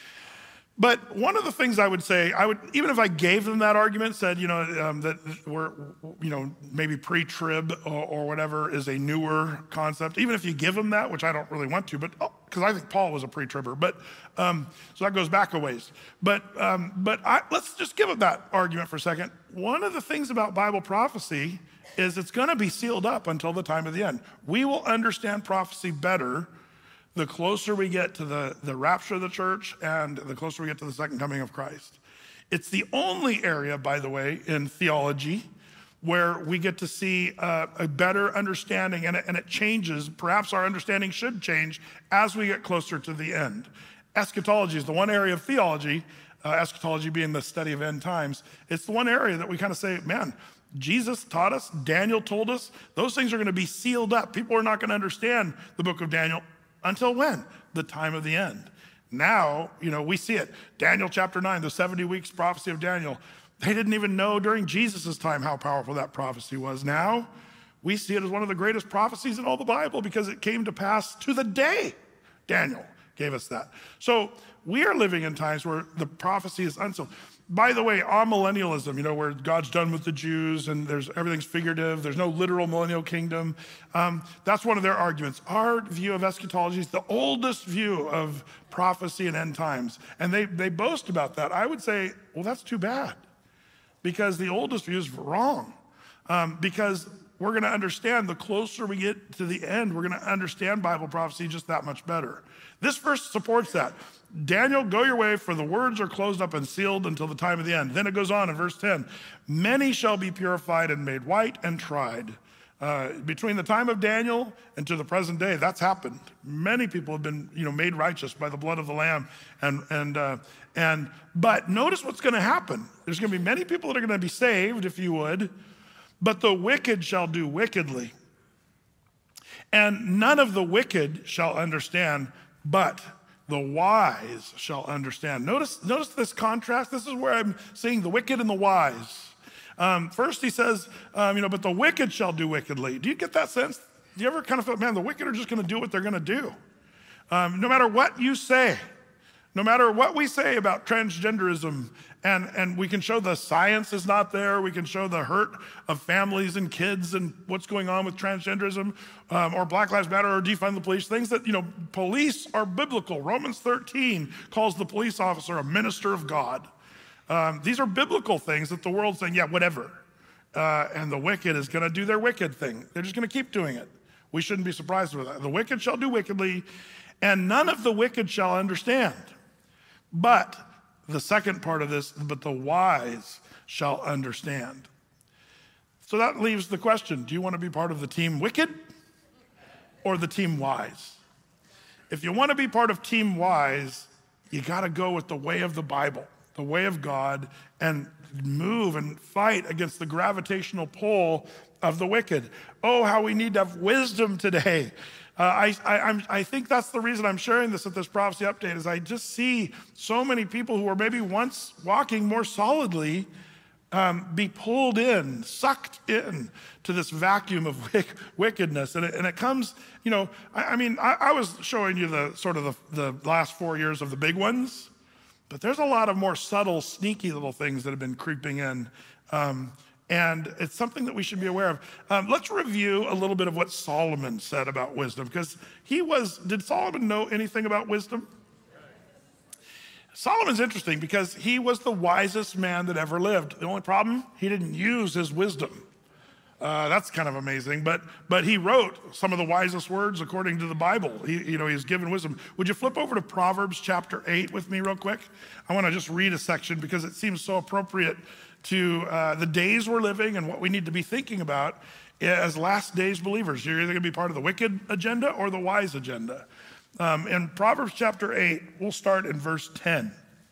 But one of the things I would say, I would, even if I gave them that argument, said, you know, um, that we're, you know, maybe pre-trib or, or whatever is a newer concept, even if you give them that, which I don't really want to, but, because oh, I think Paul was a pre-tribber, but, um, so that goes back a ways. But, um, but I, let's just give them that argument for a second. One of the things about Bible prophecy is it's going to be sealed up until the time of the end. We will understand prophecy better the closer we get to the, the rapture of the church and the closer we get to the second coming of Christ. It's the only area, by the way, in theology where we get to see uh, a better understanding, and it, and it changes. Perhaps our understanding should change as we get closer to the end. Eschatology is the one area of theology, uh, eschatology being the study of end times. It's the one area that we kind of say, man, Jesus taught us, Daniel told us, those things are going to be sealed up. People are not going to understand the book of Daniel until when? The time of the end. Now, you know, we see it. Daniel chapter nine, the seventy weeks prophecy of Daniel. They didn't even know during Jesus' time how powerful that prophecy was. Now, we see it as one of the greatest prophecies in all the Bible because it came to pass to the day Daniel gave us that. So we are living in times where the prophecy is unsealed. By the way, amillennialism, you know, where God's done with the Jews and there's everything's figurative, there's no literal millennial kingdom. Um, that's one of their arguments. Our view of eschatology is the oldest view of prophecy and end times. And they, they boast about that. I would say, well, that's too bad because the oldest view is wrong. Um, because we're going to understand the closer we get to the end, we're going to understand Bible prophecy just that much better. This verse supports that. Daniel, go your way, for the words are closed up and sealed until the time of the end. Then it goes on in verse ten. Many shall be purified and made white and tried. Uh, between the time of Daniel and to the present day, that's happened. Many people have been, you know, made righteous by the blood of the Lamb. And, and, uh, and, but notice what's going to happen. There's going to be many people that are going to be saved, if you would, but the wicked shall do wickedly. And none of the wicked shall understand, but the wise shall understand. Notice, notice this contrast. This is where I'm seeing the wicked and the wise. Um, first he says, um, you know, but the wicked shall do wickedly. Do you get that sense? Do you ever kind of feel, man, the wicked are just going to do what they're going to do? Um, no matter what you say, no matter what we say about transgenderism, and, and we can show the science is not there, we can show the hurt of families and kids and what's going on with transgenderism, um, or Black Lives Matter, or defund the police, things that, you know, police are biblical. Romans thirteen calls the police officer a minister of God. Um, these are biblical things that the world's saying, yeah, whatever. Uh, and the wicked is going to do their wicked thing. They're just going to keep doing it. We shouldn't be surprised with that. The wicked shall do wickedly, and none of the wicked shall understand. But the second part of this, but the wise shall understand. So that leaves the question, do you want to be part of the team wicked or the team wise? If you want to be part of team wise, you got to go with the way of the Bible, the way of God, and move and fight against the gravitational pull of the wicked. Oh, how we need to have wisdom today. Uh, I, I, I'm, I think that's the reason I'm sharing this at this prophecy update, is I just see so many people who were maybe once walking more solidly um, be pulled in, sucked in to this vacuum of wick, wickedness. And it, and it comes, you know, I, I mean, I, I was showing you the sort of the, the last four years of the big ones, but there's a lot of more subtle, sneaky little things that have been creeping in. Um, And it's something that we should be aware of. Um, let's review a little bit of what Solomon said about wisdom, because he was, did Solomon know anything about wisdom? Solomon's interesting because he was the wisest man that ever lived. The only problem, he didn't use his wisdom. Uh, that's kind of amazing, but but he wrote some of the wisest words according to the Bible. He, you know, he's given wisdom. Would you flip over to Proverbs chapter eight with me real quick? I want to just read a section because it seems so appropriate to uh, the days we're living and what we need to be thinking about as last days believers. You're either going to be part of the wicked agenda or the wise agenda. Um, in Proverbs chapter eight, we'll start in verse ten.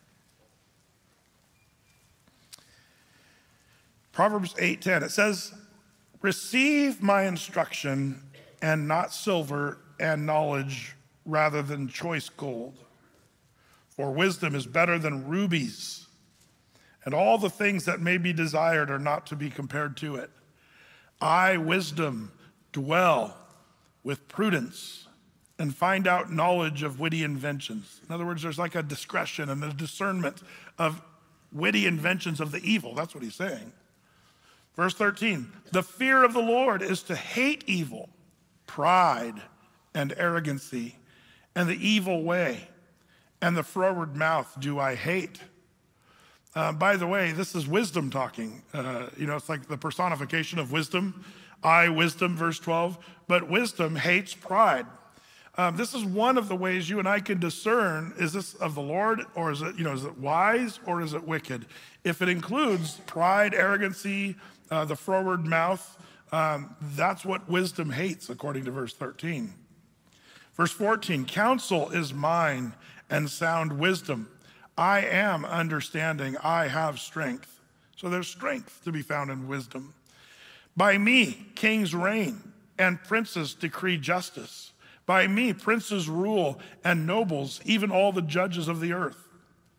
Proverbs eight ten, it says, "Receive my instruction and not silver and knowledge rather than choice gold. For wisdom is better than rubies, and all the things that may be desired are not to be compared to it. I, wisdom, dwell with prudence and find out knowledge of witty inventions." In other words, there's like a discretion and a discernment of witty inventions of the evil. That's what he's saying. Verse thirteen, "The fear of the Lord is to hate evil, pride and arrogancy, and the evil way, and the froward mouth do I hate." Uh, by the way, this is wisdom talking. Uh, you know, it's like the personification of wisdom. I, wisdom, verse twelve. But wisdom hates pride. Um, this is one of the ways you and I can discern, is this of the Lord, or is it, you know, is it wise or is it wicked? If it includes pride, arrogancy, uh, the froward mouth, um, that's what wisdom hates, according to verse thirteen. Verse fourteen, "Counsel is mine and sound wisdom. I am understanding, I have strength." So there's strength to be found in wisdom. "By me, kings reign and princes decree justice. By me, princes rule and nobles, even all the judges of the earth."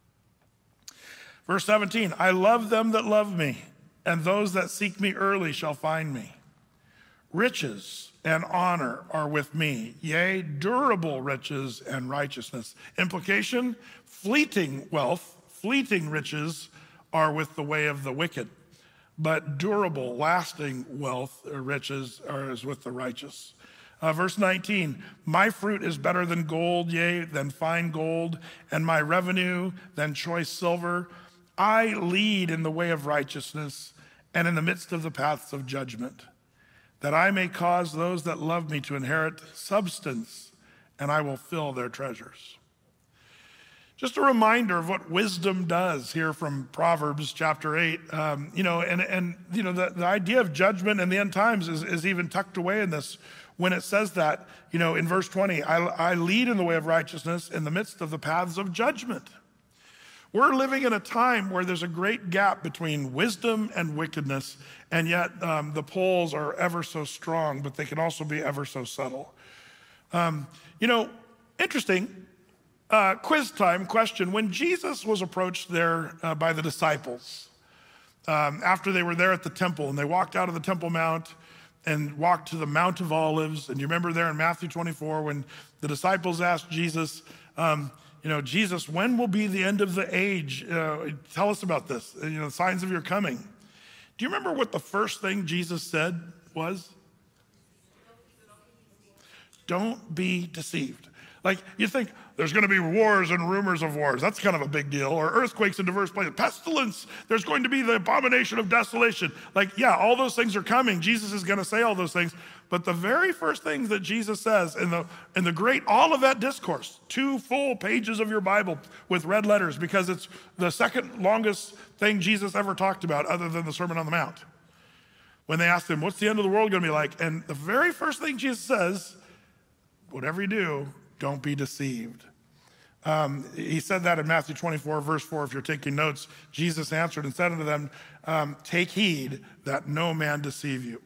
Verse seventeen, "I love them that love me, and those that seek me early shall find me. Riches and honor are with me, yea, durable riches and righteousness." Implication, fleeting wealth, fleeting riches are with the way of the wicked, but durable, lasting wealth or riches are is with the righteous. Uh, verse nineteen, "My fruit is better than gold, yea, than fine gold, and my revenue than choice silver. I lead in the way of righteousness and in the midst of the paths of judgment, that I may cause those that love me to inherit substance, and I will fill their treasures." Just a reminder of what wisdom does here from Proverbs chapter eight. Um, you know, and, and you know, the, the idea of judgment in the end times is, is even tucked away in this when it says that, you know, in verse twenty, I, I lead in the way of righteousness in the midst of the paths of judgment. We're living in a time where there's a great gap between wisdom and wickedness, and yet um, the poles are ever so strong, but they can also be ever so subtle. Um, you know, interesting, uh, quiz time question. When Jesus was approached there uh, by the disciples, um, after they were there at the temple, and they walked out of the Temple Mount and walked to the Mount of Olives, and you remember there in Matthew twenty-four when the disciples asked Jesus, um, you know, "Jesus, when will be the end of the age? Uh, tell us about this, you know, signs of your coming." Do you remember what the first thing Jesus said was? Don't be deceived. Like, you think there's going to be wars and rumors of wars. That's kind of a big deal. Or earthquakes in diverse places. Pestilence. There's going to be the abomination of desolation. Like, yeah, all those things are coming. Jesus is going to say all those things. But the very first things that Jesus says in the in the great Olivet Discourse, two full pages of your Bible with red letters, because it's the second longest thing Jesus ever talked about other than the Sermon on the Mount. When they asked him, "What's the end of the world going to be like?" And the very first thing Jesus says, whatever you do, don't be deceived. Um, he said that in Matthew twenty-four, verse four. If you're taking notes, Jesus answered and said unto them, um, take heed that no man deceive you.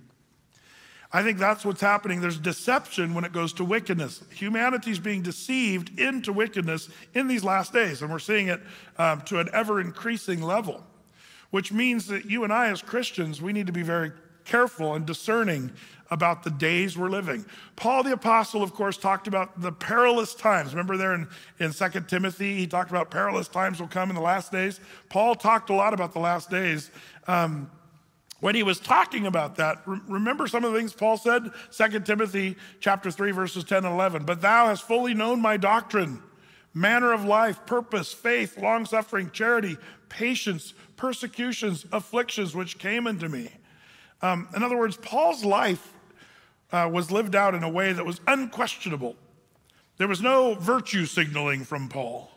I think that's what's happening. There's deception when it goes to wickedness. Humanity's being deceived into wickedness in these last days, and we're seeing it um, to an ever-increasing level, which means that you and I as Christians, we need to be very careful and discerning about the days we're living. Paul the Apostle, of course, talked about the perilous times. Remember there in, in Second Timothy, he talked about perilous times will come in the last days. Paul talked a lot about the last days. Um, when he was talking about that, re- remember some of the things Paul said? Second Timothy chapter three, verses ten and eleven. But thou hast fully known my doctrine, manner of life, purpose, faith, long-suffering, charity, patience, persecutions, afflictions, which came unto me. Um, in other words, Paul's life uh, was lived out in a way that was unquestionable. There was no virtue signaling from Paul.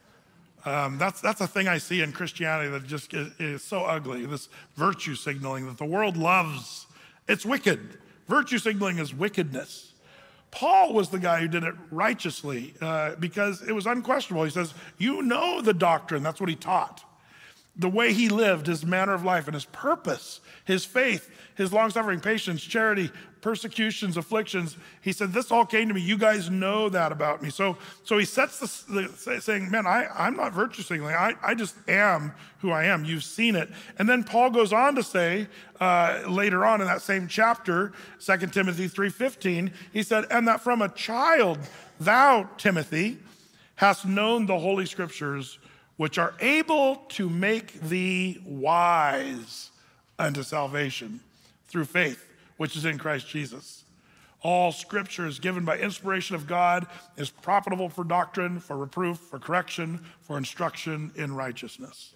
Um, that's, that's a thing I see in Christianity that just is, is so ugly, this virtue signaling that the world loves. It's wicked. Virtue signaling is wickedness. Paul was the guy who did it righteously uh, because it was unquestionable. He says, you know the doctrine. That's what he taught. The way he lived, his manner of life, and his purpose, his faith, his long-suffering, patience, charity, persecutions, afflictions. He said, this all came to me. You guys know that about me. So, so he sets the, the saying, man, I, I'm not virtue signaling. I, I just am who I am. You've seen it. And then Paul goes on to say, uh, later on in that same chapter, Second Timothy three fifteen, he said, and that from a child, thou, Timothy, hast known the Holy Scriptures, which are able to make thee wise unto salvation through faith, which is in Christ Jesus. All Scripture is given by inspiration of God, is profitable for doctrine, for reproof, for correction, for instruction in righteousness.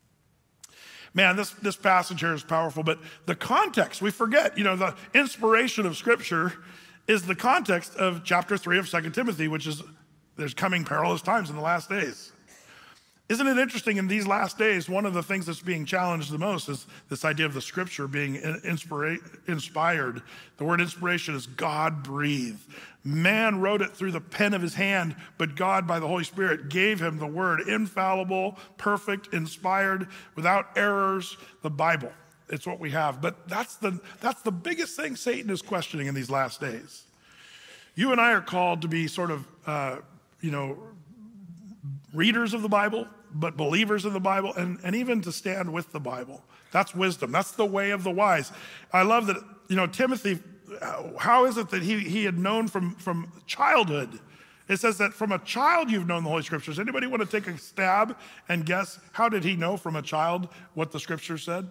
Man, this, this passage here is powerful, but the context, we forget, you know, the inspiration of Scripture is the context of chapter three of Second Timothy, which is there's coming perilous times in the last days. Isn't it interesting in these last days, one of the things that's being challenged the most is this idea of the Scripture being inspira- inspired. The word inspiration is God-breathed. Man wrote it through the pen of his hand, but God, by the Holy Spirit, gave him the word, infallible, perfect, inspired, without errors, the Bible. It's what we have. But that's the, that's the biggest thing Satan is questioning in these last days. You and I are called to be sort of, uh, you know, readers of the Bible, but believers in the Bible, and, and even to stand with the Bible. That's wisdom. That's the way of the wise. I love that, you know, Timothy, how is it that he, he had known from, from childhood? It says that from a child you've known the Holy Scriptures. Anybody want to take a stab and guess, how did he know from a child what the Scripture said?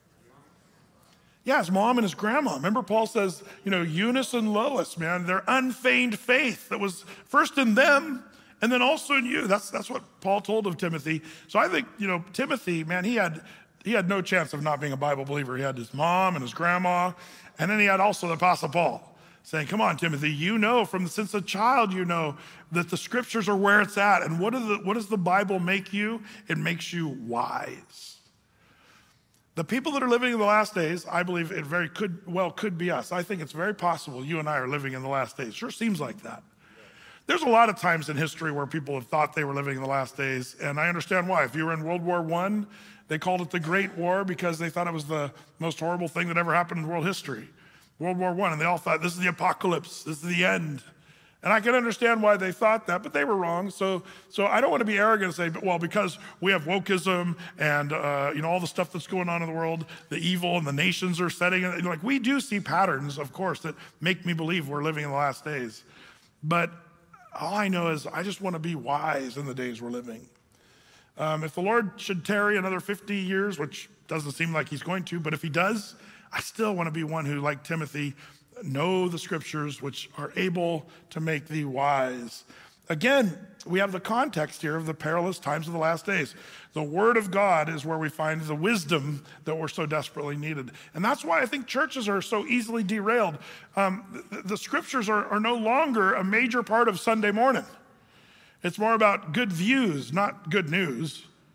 Yeah, his mom and his grandma. Remember Paul says, you know, Eunice and Lois, man, their unfeigned faith that was first in them and then also in you. That's that's what Paul told of Timothy. So I think, you know, Timothy, man, he had he had no chance of not being a Bible believer. He had his mom and his grandma, and then he had also the Apostle Paul saying, come on, Timothy, you know from since a child, you know that the Scriptures are where it's at. And what, are the, what does the Bible make you? It makes you wise. The people that are living in the last days, I believe it very could well could be us. I think it's very possible you and I are living in the last days. Sure seems like that. There's a lot of times in history where people have thought they were living in the last days, and I understand why. If you were in World War One, they called it the Great War because they thought it was the most horrible thing that ever happened in world history. World War One, and they all thought this is the apocalypse, this is the end. And I can understand why they thought that, but they were wrong. So, so I don't want to be arrogant and say, well, because we have wokeism and uh, you know all the stuff that's going on in the world, the evil and the nations are setting. Like we do see patterns, of course, that make me believe we're living in the last days. But all I know is I just want to be wise in the days we're living. Um, if the Lord should tarry another fifty years, which doesn't seem like he's going to, but if he does, I still want to be one who, like Timothy, know the Scriptures, which are able to make thee wise. Again, we have the context here of the perilous times of the last days. The Word of God is where we find the wisdom that we're so desperately needed. And that's why I think churches are so easily derailed. Um, the, the Scriptures are, are no longer a major part of Sunday morning. It's more about good views, not good news.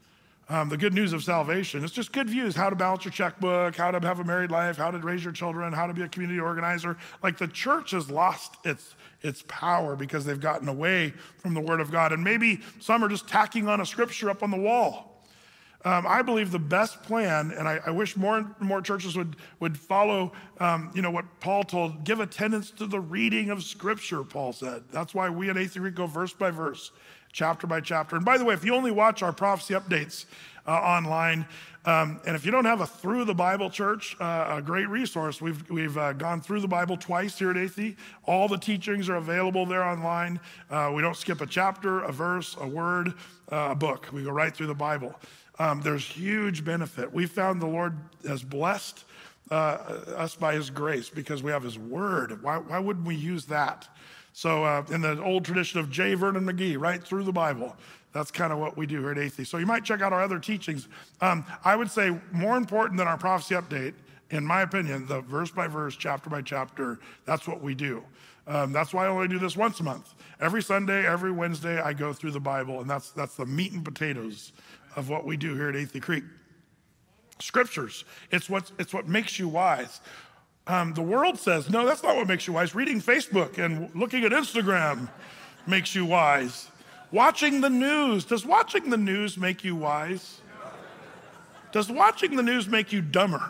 Um, the good news of salvation. It's just good views, how to balance your checkbook, how to have a married life, how to raise your children, how to be a community organizer. Like the church has lost its, its power because they've gotten away from the word of God. And maybe some are just tacking on a scripture up on the wall. Um, I believe the best plan, and I, I wish more and more churches would, would follow, um, you know, what Paul told, give attendance to the reading of scripture, Paul said. That's why we at A C Creek go verse by verse, chapter by chapter. And by the way, if you only watch our prophecy updates uh, online, um, and if you don't have a Through the Bible Church, uh, a great resource, we've we've uh, gone through the Bible twice here at A C. All the teachings are available there online. Uh, we don't skip a chapter, a verse, a word, uh, a book. We go right through the Bible. Um, there's huge benefit. We found the Lord has blessed uh, us by his grace because we have his word. Why, why wouldn't we use that? So uh, in the old tradition of J. Vernon McGee, right through the Bible, that's kind of what we do here at A C. So you might check out our other teachings. Um, I would say more important than our prophecy update, in my opinion, the verse by verse, chapter by chapter, that's what we do. Um, that's why I only do this once a month. Every Sunday, every Wednesday, I go through the Bible, and that's that's the meat and potatoes of what we do here at A C Creek. Scriptures, it's what, it's what makes you wise. Um, the world says, no, that's not what makes you wise. Reading Facebook and looking at Instagram makes you wise. Watching the news, does watching the news make you wise? Does watching the news make you dumber?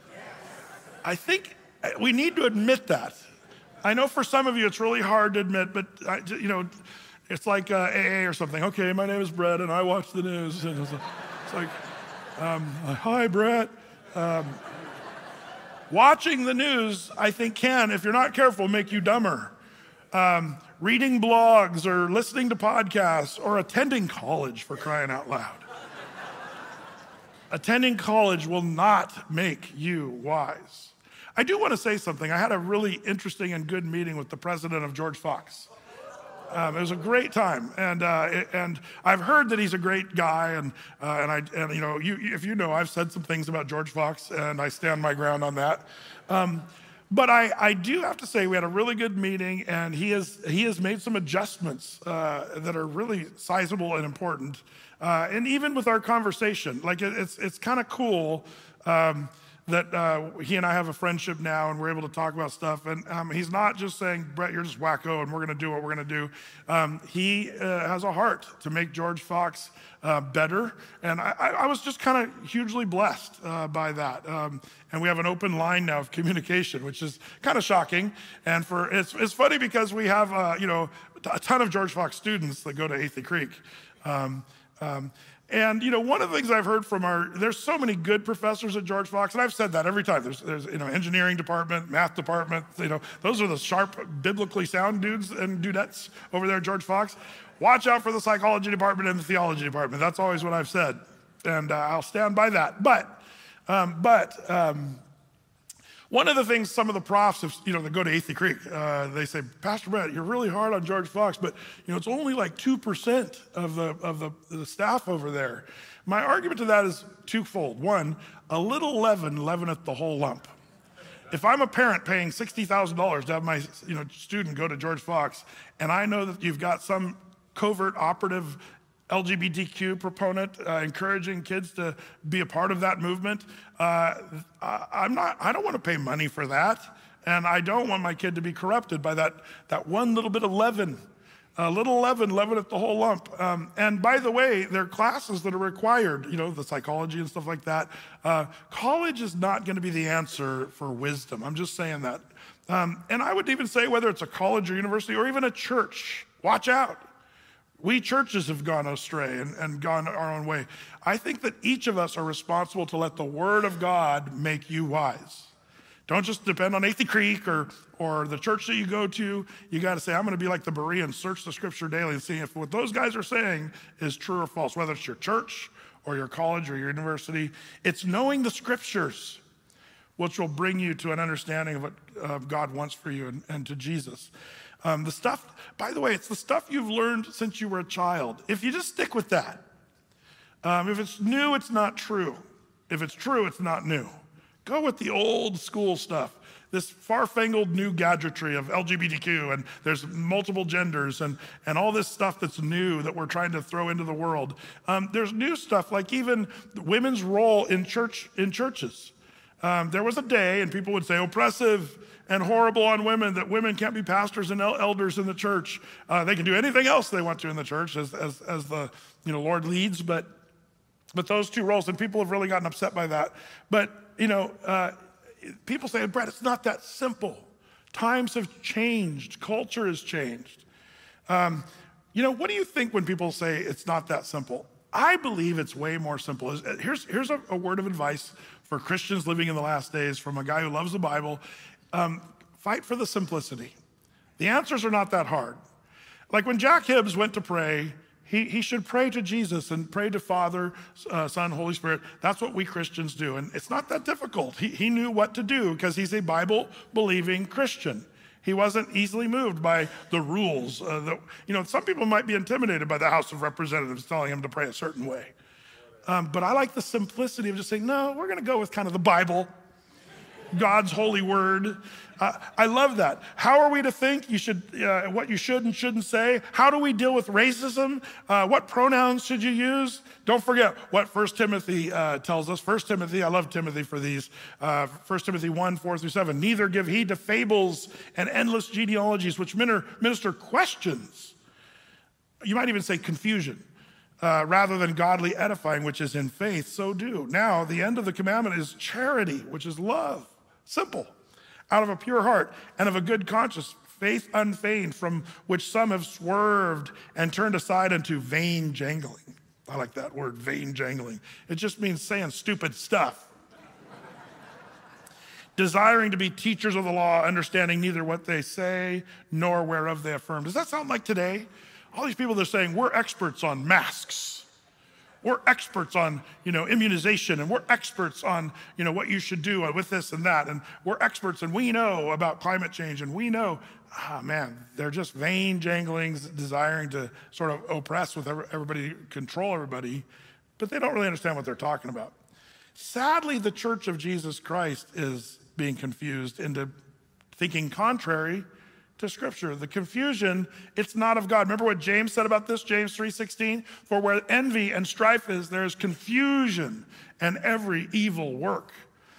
I think we need to admit that. I know for some of you it's really hard to admit, but I, you know, it's like uh, A A or something. Okay, my name is Brett and I watch the news. And it's, it's like, um, hi, Brett. Um, Watching the news, I think, can, if you're not careful, make you dumber. Um, reading blogs or listening to podcasts or attending college, for crying out loud. Attending college will not make you wise. I do want to say something. I had a really interesting and good meeting with the president of George Fox. Um, it was a great time, and uh, it, and I've heard that he's a great guy, and uh, and I and you know you if you know I've said some things about George Fox, and I stand my ground on that. Um, but I, I do have to say we had a really good meeting, and he has he has made some adjustments uh, that are really sizable and important, uh, and even with our conversation, like it, it's it's kind of cool. Um, that uh, he and I have a friendship now and we're able to talk about stuff. And um, he's not just saying, Brett, you're just wacko and we're going to do what we're going to do. Um, he uh, has a heart to make George Fox uh, better. And I, I was just kind of hugely blessed uh, by that. Um, and we have an open line now of communication, which is kind of shocking. And for it's, it's funny because we have, uh, you know, a ton of George Fox students that go to A C Creek. Um, um, And, you know, one of the things I've heard from our, there's so many good professors at George Fox, and I've said that every time. There's, there's, you know, engineering department, math department, you know, those are the sharp, biblically sound dudes and dudettes over there at George Fox. Watch out for the psychology department and the theology department. That's always what I've said, and uh, I'll stand by that. But, um, but, um, one of the things some of the profs, if, you know, that go to A C Creek, uh, they say, Pastor Brett, you're really hard on George Fox, but you know, it's only like two percent of the of the, the staff over there. My argument to that is twofold. One, a little leaven leaveneth the whole lump. If I'm a parent paying sixty thousand dollars to have my you know student go to George Fox, and I know that you've got some covert operative L G B T Q proponent, uh, encouraging kids to be a part of that movement. Uh, I, I'm not, I don't want to pay money for that. And I don't want my kid to be corrupted by that, that one little bit of leaven. A little leaven, leaveneth the whole lump. Um, and by the way, there are classes that are required, you know, the psychology and stuff like that. Uh, college is not going to be the answer for wisdom. I'm just saying that. Um, and I would even say whether it's a college or university or even a church, watch out. We churches have gone astray and, and gone our own way. I think that each of us are responsible to let the word of God make you wise. Don't just depend on A C Creek or, or the church that you go to. You got to say, I'm going to be like the Bereans, search the scripture daily and see if what those guys are saying is true or false, whether it's your church or your college or your university. It's knowing the scriptures, which will bring you to an understanding of what uh, God wants for you and, and to Jesus. Um, the stuff, by the way, it's the stuff you've learned since you were a child. If you just stick with that, um, if it's new, it's not true. If it's true, it's not new. Go with the old school stuff. this far-fangled new gadgetry of L G B T Q, and there's multiple genders and, and all this stuff that's new that we're trying to throw into the world. Um, there's new stuff like even women's role in church in churches. Um, there was a day, and people would say oppressive and horrible on women, that women can't be pastors and el- elders in the church. Uh, they can do anything else they want to in the church as, as, as the you know Lord leads, but but those two roles, and people have really gotten upset by that. But you know, uh, people say, Brett, it's not that simple. Times have changed. Culture has changed. Um, you know, what do you think when people say it's not that simple? I believe it's way more simple. Here's, here's a, a word of advice for Christians living in the last days from a guy who loves the Bible. Um, fight for the simplicity. The answers are not that hard. Like when Jack Hibbs went to pray, he, he should pray to Jesus and pray to Father, uh, Son, Holy Spirit. That's what we Christians do. And it's not that difficult. He, he knew what to do because he's a Bible-believing Christian. He wasn't easily moved by the rules. Uh, that, you know, some people might be intimidated by the House of Representatives telling him to pray a certain way. Um, but I like the simplicity of just saying, no, we're going to go with kind of the Bible, God's holy word. Uh, I love that. How are we to think? You should, uh, what you should and shouldn't say. How do we deal with racism? Uh, what pronouns should you use? Don't forget what First Timothy uh, tells us. First Timothy, I love Timothy for these. Uh, First Timothy one, four through seven. Neither give heed to fables and endless genealogies, which minister questions. You might even say confusion. Uh, rather than godly edifying, which is in faith, so do. Now, the end of the commandment is charity, which is love. Simple. Out of a pure heart and of a good conscience, faith unfeigned, from which some have swerved and turned aside into vain jangling. I like that word, vain jangling. It just means saying stupid stuff. Desiring to be teachers of the law, understanding neither what they say nor whereof they affirm. Does that sound like today? All these people, they're saying, we're experts on masks. We're experts on, you know, immunization, and we're experts on, you know, what you should do with this and that. And we're experts, and we know about climate change, and we know, ah, man, they're just vain janglings, desiring to sort of oppress with everybody, control everybody, but they don't really understand what they're talking about. Sadly, the Church of Jesus Christ is being confused into thinking contrary to Scripture. The confusion, it's not of God. Remember what James said about this, James three sixteen? For where envy and strife is, there is confusion and every evil work.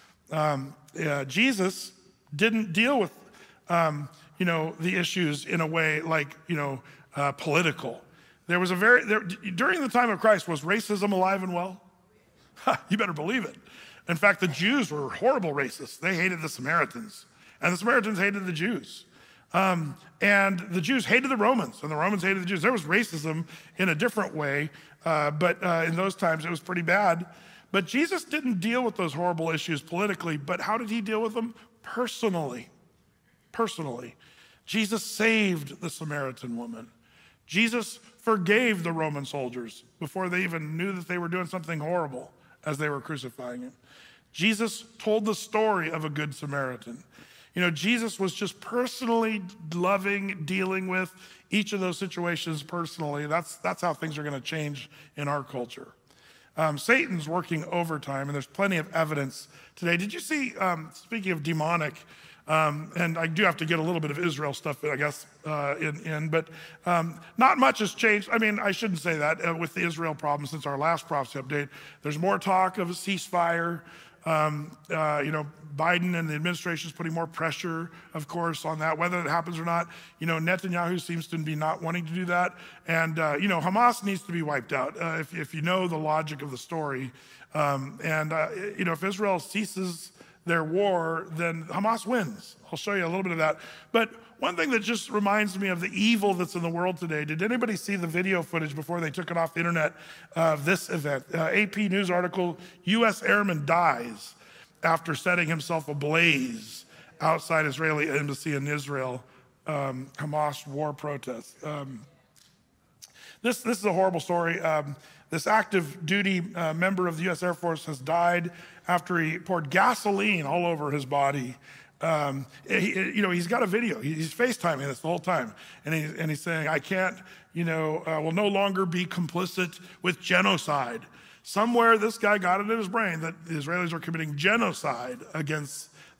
Um, uh, Jesus didn't deal with, um, you know, the issues in a way like, you know, uh, political. There was a very, there, during the time of Christ, was racism alive and well? Ha, you better believe it. In fact, the Jews were horrible racists. They hated the Samaritans, and the Samaritans hated the Jews. Um, and the Jews hated the Romans, and the Romans hated the Jews. There was racism in a different way, uh, but uh, in those times it was pretty bad. But Jesus didn't deal with those horrible issues politically, but how did he deal with them? Personally. Personally. Jesus saved the Samaritan woman. Jesus forgave the Roman soldiers before they even knew that they were doing something horrible as they were crucifying him. Jesus told the story of a good Samaritan. You know, Jesus was just personally loving, dealing with each of those situations personally. That's, that's how things are going to change in our culture. Um, Satan's working overtime, and there's plenty of evidence today. Did you see, um, speaking of demonic, um, and I do have to get a little bit of Israel stuff, I guess, uh, in, in, but um, not much has changed. I mean, I shouldn't say that uh, with the Israel problem since our last prophecy update. There's more talk of a ceasefire. Um, uh, you know, Biden and the administration is putting more pressure, of course, on that, whether it happens or not. You know, Netanyahu seems to be not wanting to do that. And, uh, you know, Hamas needs to be wiped out, uh, if, if you know the logic of the story. Um, and, uh, you know, if Israel ceases their war, then Hamas wins. I'll show you a little bit of that. But one thing that just reminds me of the evil that's in the world today, did anybody see the video footage before they took it off the internet of this event? Uh, A P News article, U S airman dies after setting himself ablaze outside Israeli embassy in Israel, um, Hamas war protests. Um, this, this is a horrible story. Um, this active duty uh, member of the U S Air Force has died after he poured gasoline all over his body. Um, he, you know, he's got a video. He's FaceTiming this the whole time. And, he, and he's saying, I can't, you know, uh, will no longer be complicit with genocide. Somewhere this guy got it in his brain that the Israelis are committing genocide against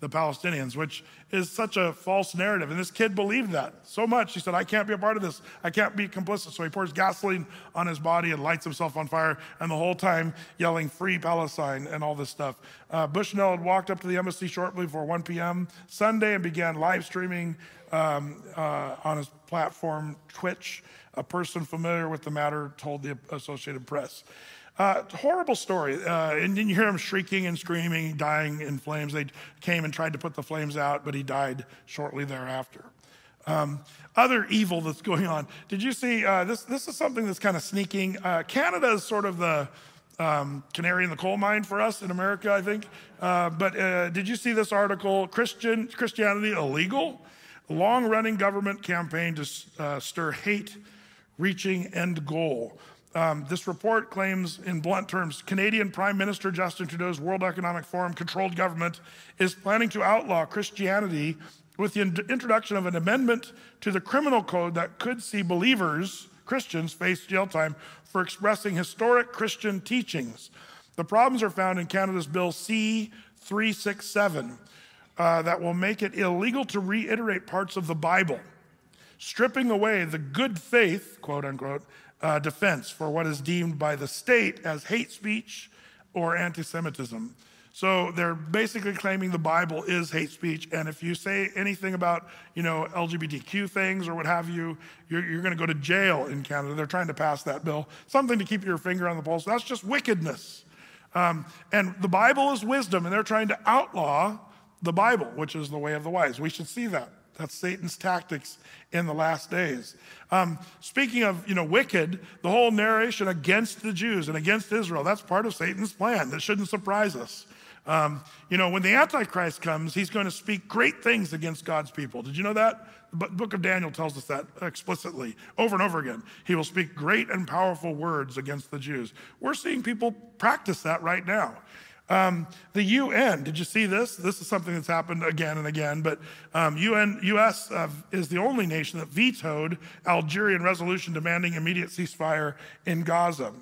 the Palestinians, which is such a false narrative. And this kid believed that so much. He said, I can't be a part of this. I can't be complicit. So he pours gasoline on his body and lights himself on fire, and the whole time yelling, free Palestine and all this stuff. Uh, Bushnell had walked up to the embassy shortly before one p.m. Sunday and began live streaming um, uh, on his platform, Twitch. A person familiar with the matter told the Associated Press. Uh, horrible story. Uh, and then you hear him shrieking and screaming, dying in flames. They came and tried to put the flames out, but he died shortly thereafter. Um, other evil that's going on. Did you see, uh, this This is something that's kind of sneaking. Uh, Canada is sort of the um, canary in the coal mine for us in America, I think. Uh, but uh, did you see this article, Christian Christianity illegal? A long-running government campaign to uh, stir hate reaching end goal. Um, this report claims in blunt terms, Canadian Prime Minister Justin Trudeau's World Economic Forum controlled government is planning to outlaw Christianity with the in- introduction of an amendment to the criminal code that could see believers, Christians, face jail time for expressing historic Christian teachings. The problems are found in Canada's Bill C three sixty-seven uh, that will make it illegal to reiterate parts of the Bible, stripping away the good faith, quote unquote, Uh, defense for what is deemed by the state as hate speech or anti-Semitism. So they're basically claiming the Bible is hate speech, and if you say anything about, you know, L G B T Q things or what have you, you're, you're going to go to jail in Canada. They're trying to pass that bill. Something to keep your finger on the pulse. That's just wickedness. Um, and the Bible is wisdom, and they're trying to outlaw the Bible, which is the way of the wise. We should see that. That's Satan's tactics in the last days. Um, speaking of, you know, wicked, the whole narration against the Jews and against Israel, that's part of Satan's plan. That shouldn't surprise us. Um, you know, when the Antichrist comes, he's going to speak great things against God's people. Did you know that? The book of Daniel tells us that explicitly over and over again. He will speak great and powerful words against the Jews. We're seeing people practice that right now. Um, the U N, did you see this? This is something that's happened again and again, but um, U N, U S uh, is the only nation that vetoed Algerian resolution demanding immediate ceasefire in Gaza.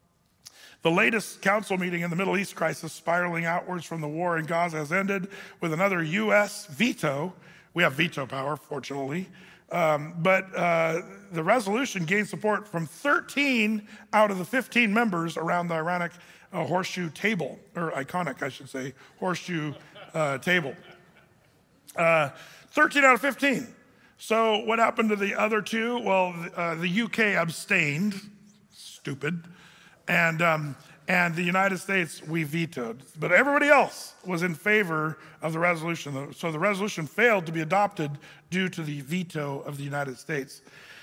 The latest council meeting in the Middle East crisis spiraling outwards from the war in Gaza has ended with another U S veto. We have veto power, fortunately. Um, but uh, the resolution gained support from thirteen out of the fifteen members around the Iranic uh, horseshoe table, or iconic, I should say, horseshoe uh, table. Uh, thirteen out of fifteen. So what happened to the other two? Well, uh, the U K abstained, stupid, and um, and the United States, we vetoed. But everybody else was in favor of the resolution. So the resolution failed to be adopted due to the veto of the United States.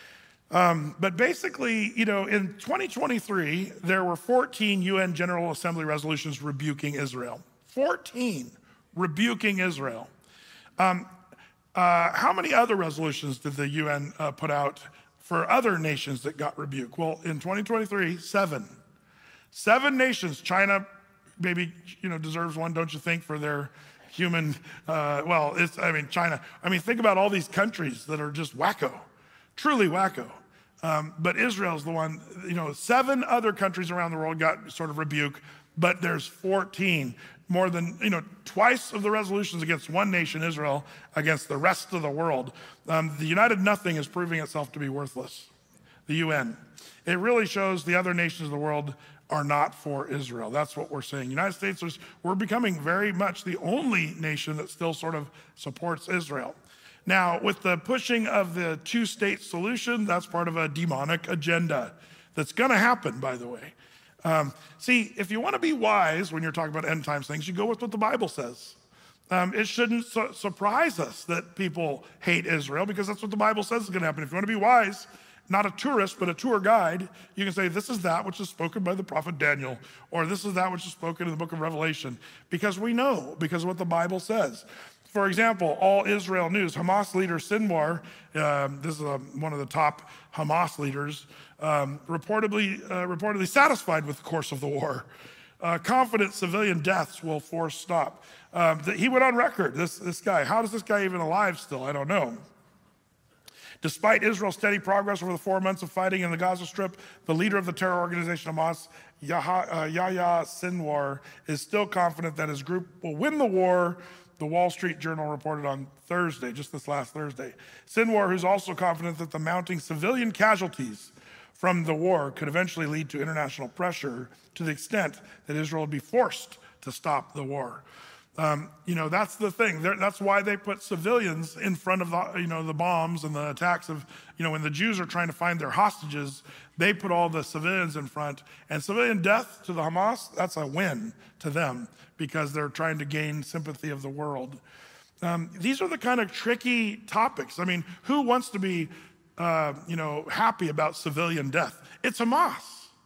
Um, but basically, you know, in twenty twenty-three, there were fourteen U N General Assembly resolutions rebuking Israel. fourteen rebuking Israel. Um, uh, how many other resolutions did the U N uh, put out for other nations that got rebuked? Well, in twenty twenty-three, seven. Seven nations. China maybe, you know, deserves one, don't you think, for their human, uh, well, it's, I mean, China. I mean, think about all these countries that are just wacko, truly wacko. Um, but Israel's the one, you know, seven other countries around the world got sort of rebuke, but there's fourteen, more than, you know, twice of the resolutions against one nation, Israel, against the rest of the world. Um, the United Nothing is proving itself to be worthless, the U N. It really shows the other nations of the world are not for Israel. That's what we're saying. United States, is, we're becoming very much the only nation that still sort of supports Israel. Now, with the pushing of the two-state solution, that's part of a demonic agenda that's going to happen, by the way. Um, see, if you want to be wise when you're talking about end times things, you go with what the Bible says. Um, it shouldn't su- surprise us that people hate Israel, because that's what the Bible says is going to happen. If you want to be wise, not a tourist, but a tour guide, you can say, this is that which is spoken by the prophet Daniel, or this is that which is spoken in the book of Revelation, because we know, because of what the Bible says. For example, All Israel News, Hamas leader Sinwar, um, this is a, one of the top Hamas leaders, um, reportedly, uh, reportedly satisfied with the course of the war. Uh, confident civilian deaths will force stop. Um, the, he went on record, this, this guy. How is this guy even alive still? I don't know. Despite Israel's steady progress over the four months of fighting in the Gaza Strip, the leader of the terror organization Hamas, Yahya Sinwar, is still confident that his group will win the war. the Wall Street Journal reported on Thursday, just this last Thursday. Sinwar, who's also confident that the mounting civilian casualties from the war could eventually lead to international pressure to the extent that Israel would be forced to stop the war. Um, you know, that's the thing. They're, that's why they put civilians in front of the, you know, the bombs and the attacks of, you know, when the Jews are trying to find their hostages, they put all the civilians in front. And civilian death to the Hamas, that's a win to them because they're trying to gain sympathy of the world. Um, these are the kind of tricky topics. I mean, who wants to be, uh, you know, happy about civilian death? It's Hamas.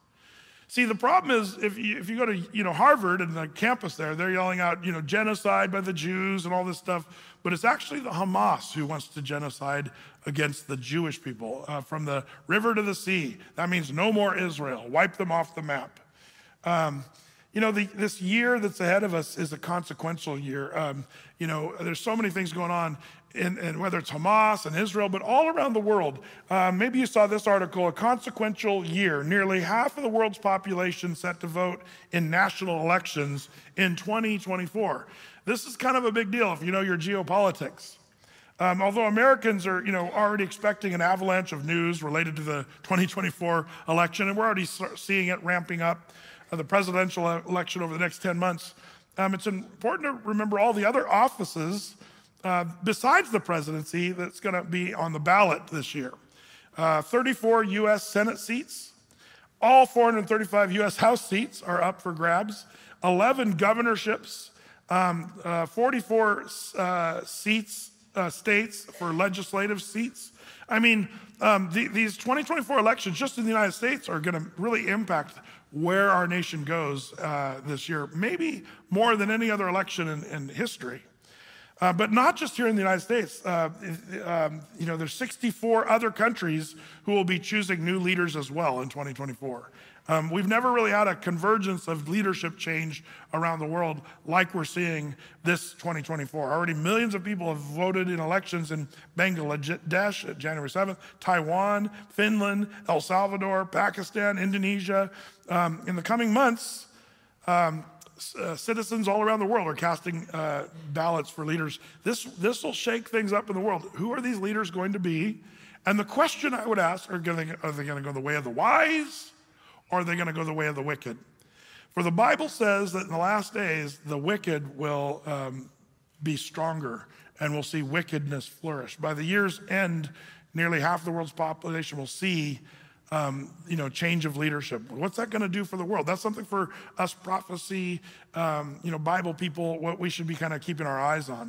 See, the problem is if you, if you go to, you know, Harvard and the campus there, they're yelling out, you know, genocide by the Jews and all this stuff. But it's actually the Hamas who wants to genocide against the Jewish people uh, from the river to the sea. That means no more Israel. Wipe them off the map. Um, you know, the, this year that's ahead of us is a consequential year. Um, you know, there's so many things going on. And, and whether it's Hamas and Israel, but all around the world. Uh, maybe you saw this article, a consequential year. Nearly half of the world's population set to vote in national elections in twenty twenty-four. This is kind of a big deal if you know your geopolitics. Um, although Americans are, you know, already expecting an avalanche of news related to the twenty twenty-four election, and we're already seeing it ramping up, uh, the presidential election over the next ten months. Um, it's important to remember all the other offices Uh, besides the presidency that's going to be on the ballot this year. Uh, thirty-four U S Senate seats, all four hundred thirty-five U S House seats are up for grabs, eleven governorships, um, uh, forty-four uh, seats, uh, states for legislative seats. I mean, um, the, these twenty twenty-four elections just in the United States are going to really impact where our nation goes uh, this year, maybe more than any other election in, in history. Uh, but not just here in the United States. Uh, um, you know, there's sixty-four other countries who will be choosing new leaders as well in twenty twenty-four. Um, we've never really had a convergence of leadership change around the world like we're seeing this twenty twenty-four. Already millions of people have voted in elections in Bangladesh at January seventh, Taiwan, Finland, El Salvador, Pakistan, Indonesia. Um, in the coming months, um, Uh, citizens all around the world are casting uh, ballots for leaders. This this will shake things up in the world. Who are these leaders going to be? And the question I would ask, are, gonna, are they going to go the way of the wise, or are they going to go the way of the wicked? For the Bible says that in the last days, the wicked will um, be stronger, and we'll see wickedness flourish. By the year's end, nearly half the world's population will see Um, you know, change of leadership. What's that going to do for the world? That's something for us prophecy, um, you know, Bible people, what we should be kind of keeping our eyes on.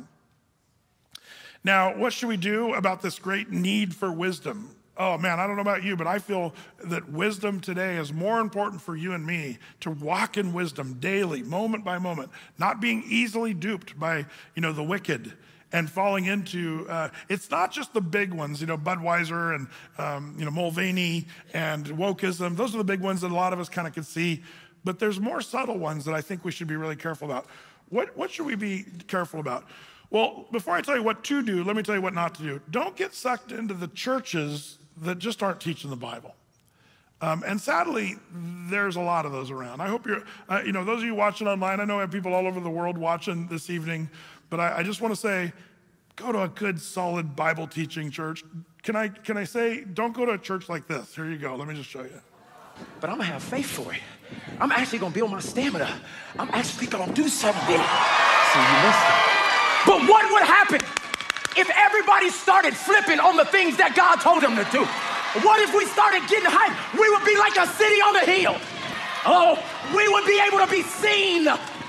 Now, what should we do about this great need for wisdom? Oh man, I don't know about you, but I feel that wisdom today is more important for you and me to walk in wisdom daily, moment by moment, not being easily duped by, you know, the wicked and falling into, uh, it's not just the big ones, you know, Budweiser and, um, you know, Mulvaney and wokeism. Those are the big ones that a lot of us kind of can see. But there's more subtle ones that I think we should be really careful about. What, what should we be careful about? Well, before I tell you what to do, let me tell you what not to do. Don't get sucked into the churches that just aren't teaching the Bible. Um, and sadly, there's a lot of those around. I hope you're, uh, you know, those of you watching online, I know I have people all over the world watching this evening. But I, I just want to say, go to a good, solid Bible teaching church. Can I can I say, don't go to a church like this. Here you go. Let me just show you. But I'm going to have faith for it. I'm actually going to build my stamina. I'm actually going to do something. See, you missed it. But what would happen if everybody started flipping on the things that God told them to do? What if we started getting hyped? We would be like a city on the hill. Oh, we would be able to be seen.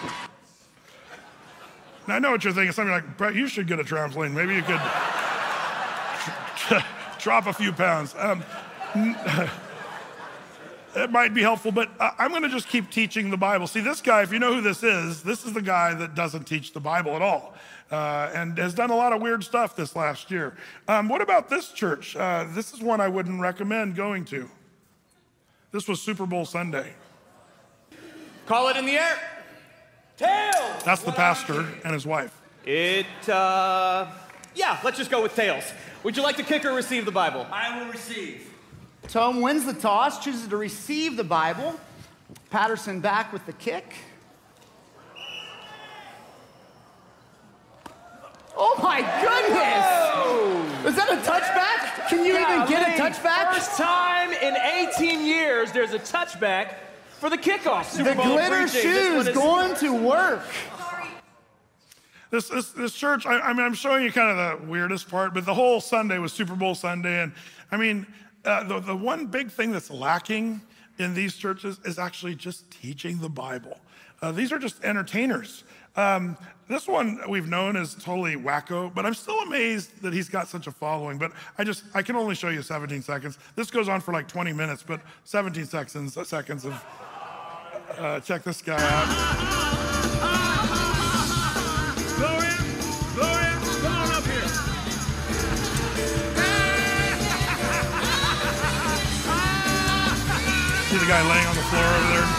Now, I know what you're thinking. Something like, Brett, you should get a trampoline. Maybe you could drop a few pounds. Um, it might be helpful, but I'm going to just keep teaching the Bible. See, this guy, if you know who this is, this is the guy that doesn't teach the Bible at all uh, and has done a lot of weird stuff this last year. Um, what about this church? Uh, this is one I wouldn't recommend going to. This was Super Bowl Sunday. Call it in the air. Tails! That's the pastor and his wife. It, uh, yeah, let's just go with tails. Would you like to kick or receive the Bible? I will receive. Tom wins the toss, chooses to receive the Bible. Patterson back with the kick. Oh my goodness! Is that a touchback? Can you even get a touchback? First time in eighteen years, there's a touchback for the kickoff. Super The Bowl glitter preaching. This shoes one is- going to work. This, this, this church, I, I mean, I'm showing you kind of the weirdest part, but the whole Sunday was Super Bowl Sunday. And I mean, uh, the, the one big thing that's lacking in these churches is actually just teaching the Bible. Uh, these are just entertainers. Um, this one we've known as totally wacko, but I'm still amazed that he's got such a following. But I just, I can only show you seventeen seconds. This goes on for like twenty minutes, but seventeen seconds, seconds of, uh, check this guy out. Gloria, Gloria, come on up here. See the guy laying on the floor over there?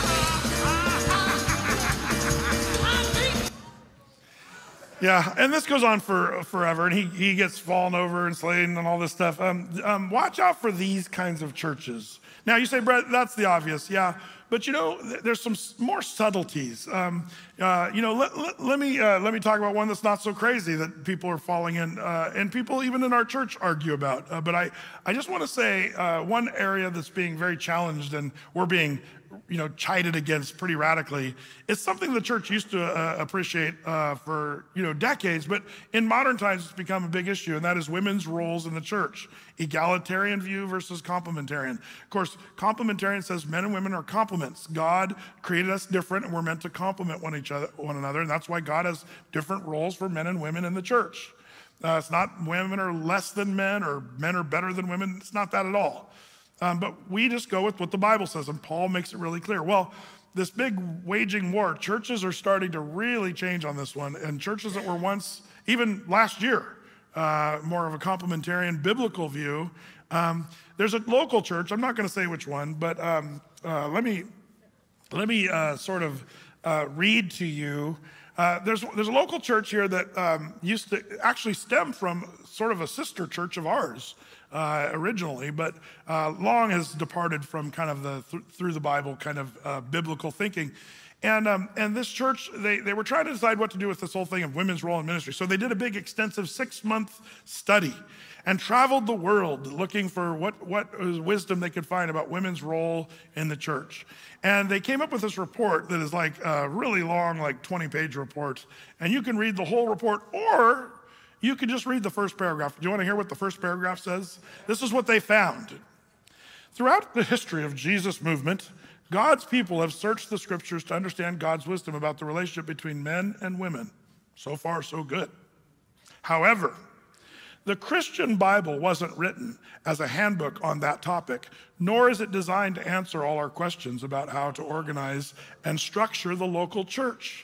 Yeah, and this goes on for forever, and he, he gets fallen over and slain and all this stuff. Um, um, watch out for these kinds of churches. Now, you say, Brett, that's the obvious. Yeah, but you know, th- there's some s- more subtleties. Um, uh, you know, let, let, let me uh, let me talk about one that's not so crazy that people are falling in, uh, and people even in our church argue about. Uh, but I, I just want to say uh, one area that's being very challenged, and we're being you know, chided against pretty radically. It's something the church used to uh, appreciate uh, for, you know, decades, but in modern times it's become a big issue, and that is women's roles in the church. Egalitarian view versus complementarian. Of course, complementarian says men and women are complements. God created us different, and we're meant to complement one each other, one another, and that's why God has different roles for men and women in the church. Uh, it's not women are less than men or men are better than women. It's not that at all. Um, but we just go with what the Bible says, and Paul makes it really clear. Well, this big waging war, churches are starting to really change on this one, and churches that were once, even last year, uh, more of a complementarian biblical view. Um, there's a local church, I'm not gonna say which one, but um, uh, let me, let me uh, sort of uh, read to you. Uh, there's, there's a local church here that um, used to actually stem from sort of a sister church of ours. Uh, originally, but uh, long has departed from kind of the th- through the Bible kind of uh, biblical thinking. And um, and this church, they, they were trying to decide what to do with this whole thing of women's role in ministry. So they did a big, extensive six-month study and traveled the world looking for what, what wisdom they could find about women's role in the church. And they came up with this report that is like a really long, like twenty-page report. And you can read the whole report, or you can just read the first paragraph. Do you want to hear what the first paragraph says? This is what they found. Throughout the history of Jesus' movement, God's people have searched the scriptures to understand God's wisdom about the relationship between men and women. So far, so good. However, the Christian Bible wasn't written as a handbook on that topic, nor is it designed to answer all our questions about how to organize and structure the local church.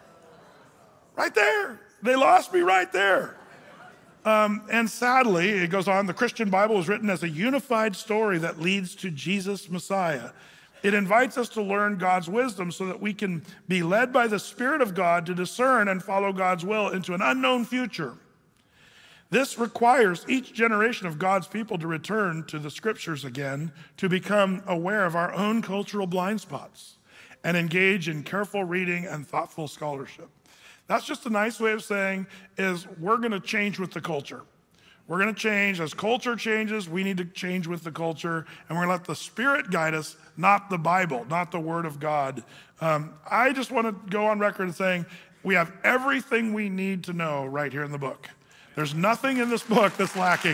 Right there. They lost me right there. Um, and sadly, it goes on, the Christian Bible is written as a unified story that leads to Jesus Messiah. It invites us to learn God's wisdom so that we can be led by the Spirit of God to discern and follow God's will into an unknown future. This requires each generation of God's people to return to the scriptures again, to become aware of our own cultural blind spots and engage in careful reading and thoughtful scholarship. That's just a nice way of saying is we're going to change with the culture. We're going to change. As culture changes, we need to change with the culture, and we're going to let the Spirit guide us, not the Bible, not the Word of God. Um, I just want to go on record saying we have everything we need to know right here in the book. There's nothing in this book that's lacking.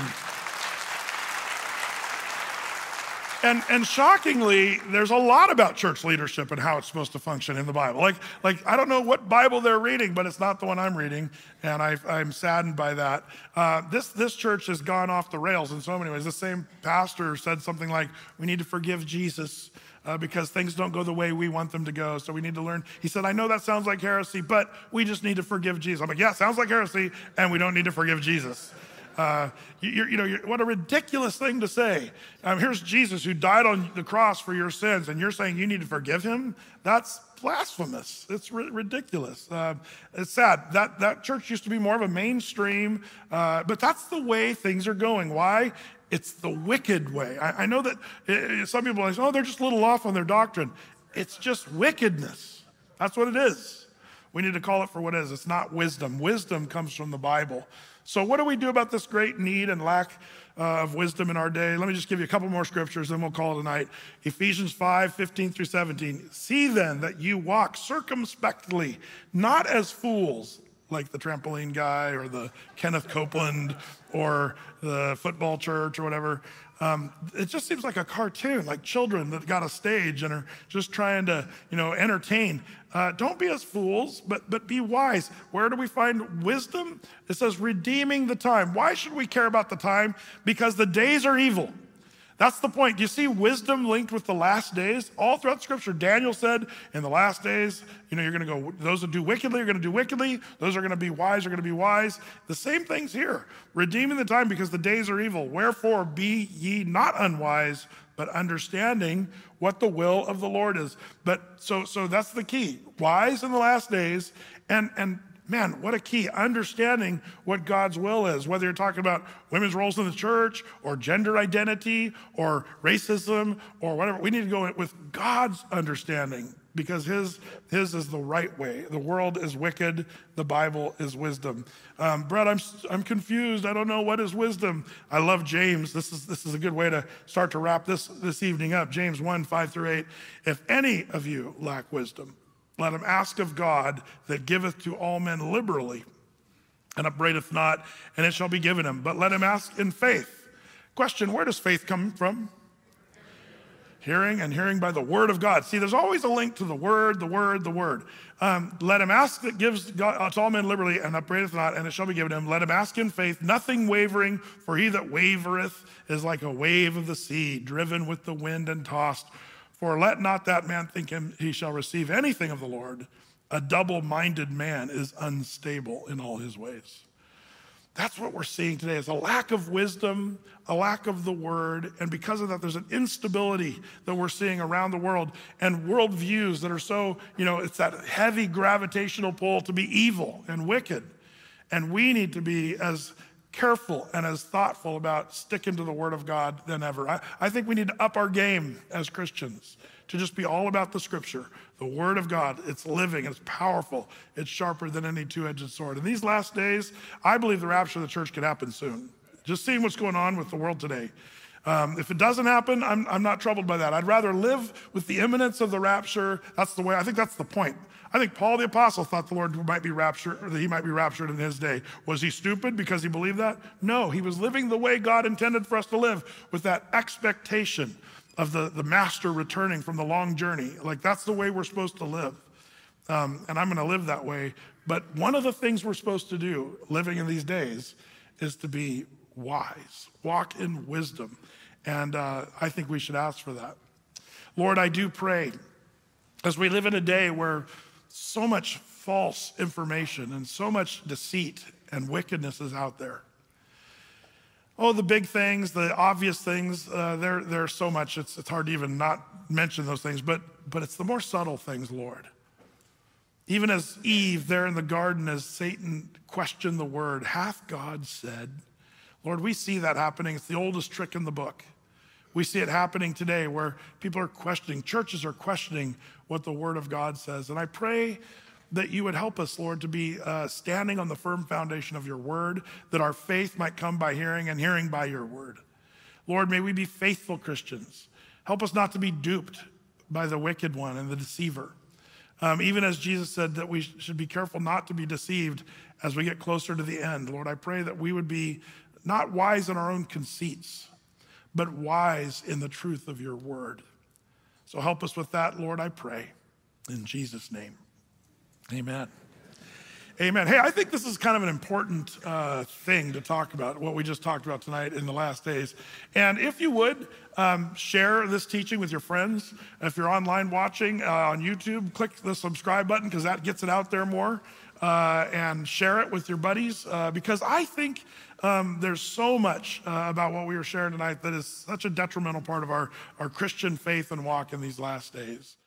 And, and shockingly, there's a lot about church leadership and how it's supposed to function in the Bible. Like, like I don't know what Bible they're reading, but it's not the one I'm reading, and I, I'm saddened by that. Uh, this, this church has gone off the rails in so many ways. The same pastor said something like, we need to forgive Jesus uh, because things don't go the way we want them to go, so we need to learn. He said, I know that sounds like heresy, but we just need to forgive Jesus. I'm like, yeah, sounds like heresy, and we don't need to forgive Jesus. Uh, you, you know, you're, what a ridiculous thing to say. Um, here's Jesus who died on the cross for your sins, and you're saying you need to forgive him? That's blasphemous. It's ri- ridiculous. Uh, it's sad. That, that church used to be more of a mainstream, uh, but that's the way things are going. Why? It's the wicked way. I, I know that it, some people are like, oh, they're just a little off on their doctrine. It's just wickedness. That's what it is. We need to call it for what it is. It's not wisdom. Wisdom comes from the Bible. So what do we do about this great need and lack uh, of wisdom in our day? Let me just give you a couple more scriptures, then we'll call it a night. Ephesians five, fifteen through seventeen. See then that you walk circumspectly, not as fools, like the trampoline guy or the Kenneth Copeland or the football church or whatever. Um, it just seems like a cartoon, like children that got a stage and are just trying to, you know, entertain. Uh, don't be as fools, but but be wise. Where do we find wisdom? It says redeeming the time. Why should we care about the time? Because the days are evil. That's the point. Do you see wisdom linked with the last days? All throughout Scripture, Daniel said, in the last days, you know, you're going to go, those that do wickedly are going to do wickedly. Those are going to be wise are going to be wise. The same thing's here. Redeeming the time because the days are evil. Wherefore be ye not unwise, but understanding what the will of the Lord is. But so so that's the key. Wise in the last days, and and man, what a key. Understanding what God's will is, whether you're talking about women's roles in the church or gender identity or racism or whatever. We need to go with God's understanding because his, his is the right way. The world is wicked. The Bible is wisdom. Um, Brett, I'm, I'm confused. I don't know what is wisdom. I love James. This is, this is a good way to start to wrap this, this evening up. James one, five through eight. If any of you lack wisdom, let him ask of God that giveth to all men liberally and upbraideth not, and it shall be given him. But let him ask in faith. Question, where does faith come from? Hearing, and hearing by the word of God. See, there's always a link to the word, the word, the word. Um, let him ask that gives God, to all men liberally and upbraideth not, and it shall be given him. Let him ask in faith, nothing wavering, for he that wavereth is like a wave of the sea, driven with the wind and tossed. For let not that man think him he shall receive anything of the Lord. A double-minded man is unstable in all his ways. That's what we're seeing today is a lack of wisdom, a lack of the word, and because of that, there's an instability that we're seeing around the world and worldviews that are so, you know, it's that heavy gravitational pull to be evil and wicked. And we need to be as careful and as thoughtful about sticking to the word of God than ever. I, I think we need to up our game as Christians to just be all about the scripture, the word of God. It's living, it's powerful, it's sharper than any two-edged sword. In these last days, I believe the rapture of the church could happen soon. Just seeing what's going on with the world today. Um, if it doesn't happen, I'm, I'm not troubled by that. I'd rather live with the imminence of the rapture. That's the way, I think that's the point. I think Paul the Apostle thought the Lord might be raptured, or that he might be raptured in his day. Was he stupid because he believed that? No, he was living the way God intended for us to live with that expectation of the, the master returning from the long journey. Like that's the way we're supposed to live. Um, and I'm gonna live that way. But one of the things we're supposed to do living in these days is to be wise, walk in wisdom. And uh, I think we should ask for that. Lord, I do pray as we live in a day where so much false information and so much deceit and wickedness is out there. Oh, the big things, the obvious things, uh, there, there's so much, it's, it's hard to even not mention those things, but, but it's the more subtle things, Lord. Even as Eve there in the garden, as Satan questioned the word, hath God said? Lord, we see that happening. It's the oldest trick in the book. We see it happening today where people are questioning, churches are questioning what the word of God says. And I pray that you would help us, Lord, to be uh, standing on the firm foundation of your word, that our faith might come by hearing and hearing by your word. Lord, may we be faithful Christians. Help us not to be duped by the wicked one and the deceiver. Um, even as Jesus said that we should be careful not to be deceived as we get closer to the end. Lord, I pray that we would be not wise in our own conceits, but wise in the truth of your word. So help us with that, Lord, I pray. In Jesus' name, amen. Amen. Hey, I think this is kind of an important uh, thing to talk about, what we just talked about tonight in the last days. And if you would, um, share this teaching with your friends. If you're online watching uh, on YouTube, click the subscribe button because that gets it out there more. Uh, and share it with your buddies uh, because I think um, there's so much uh, about what we were sharing tonight that is such a detrimental part of our, our Christian faith and walk in these last days.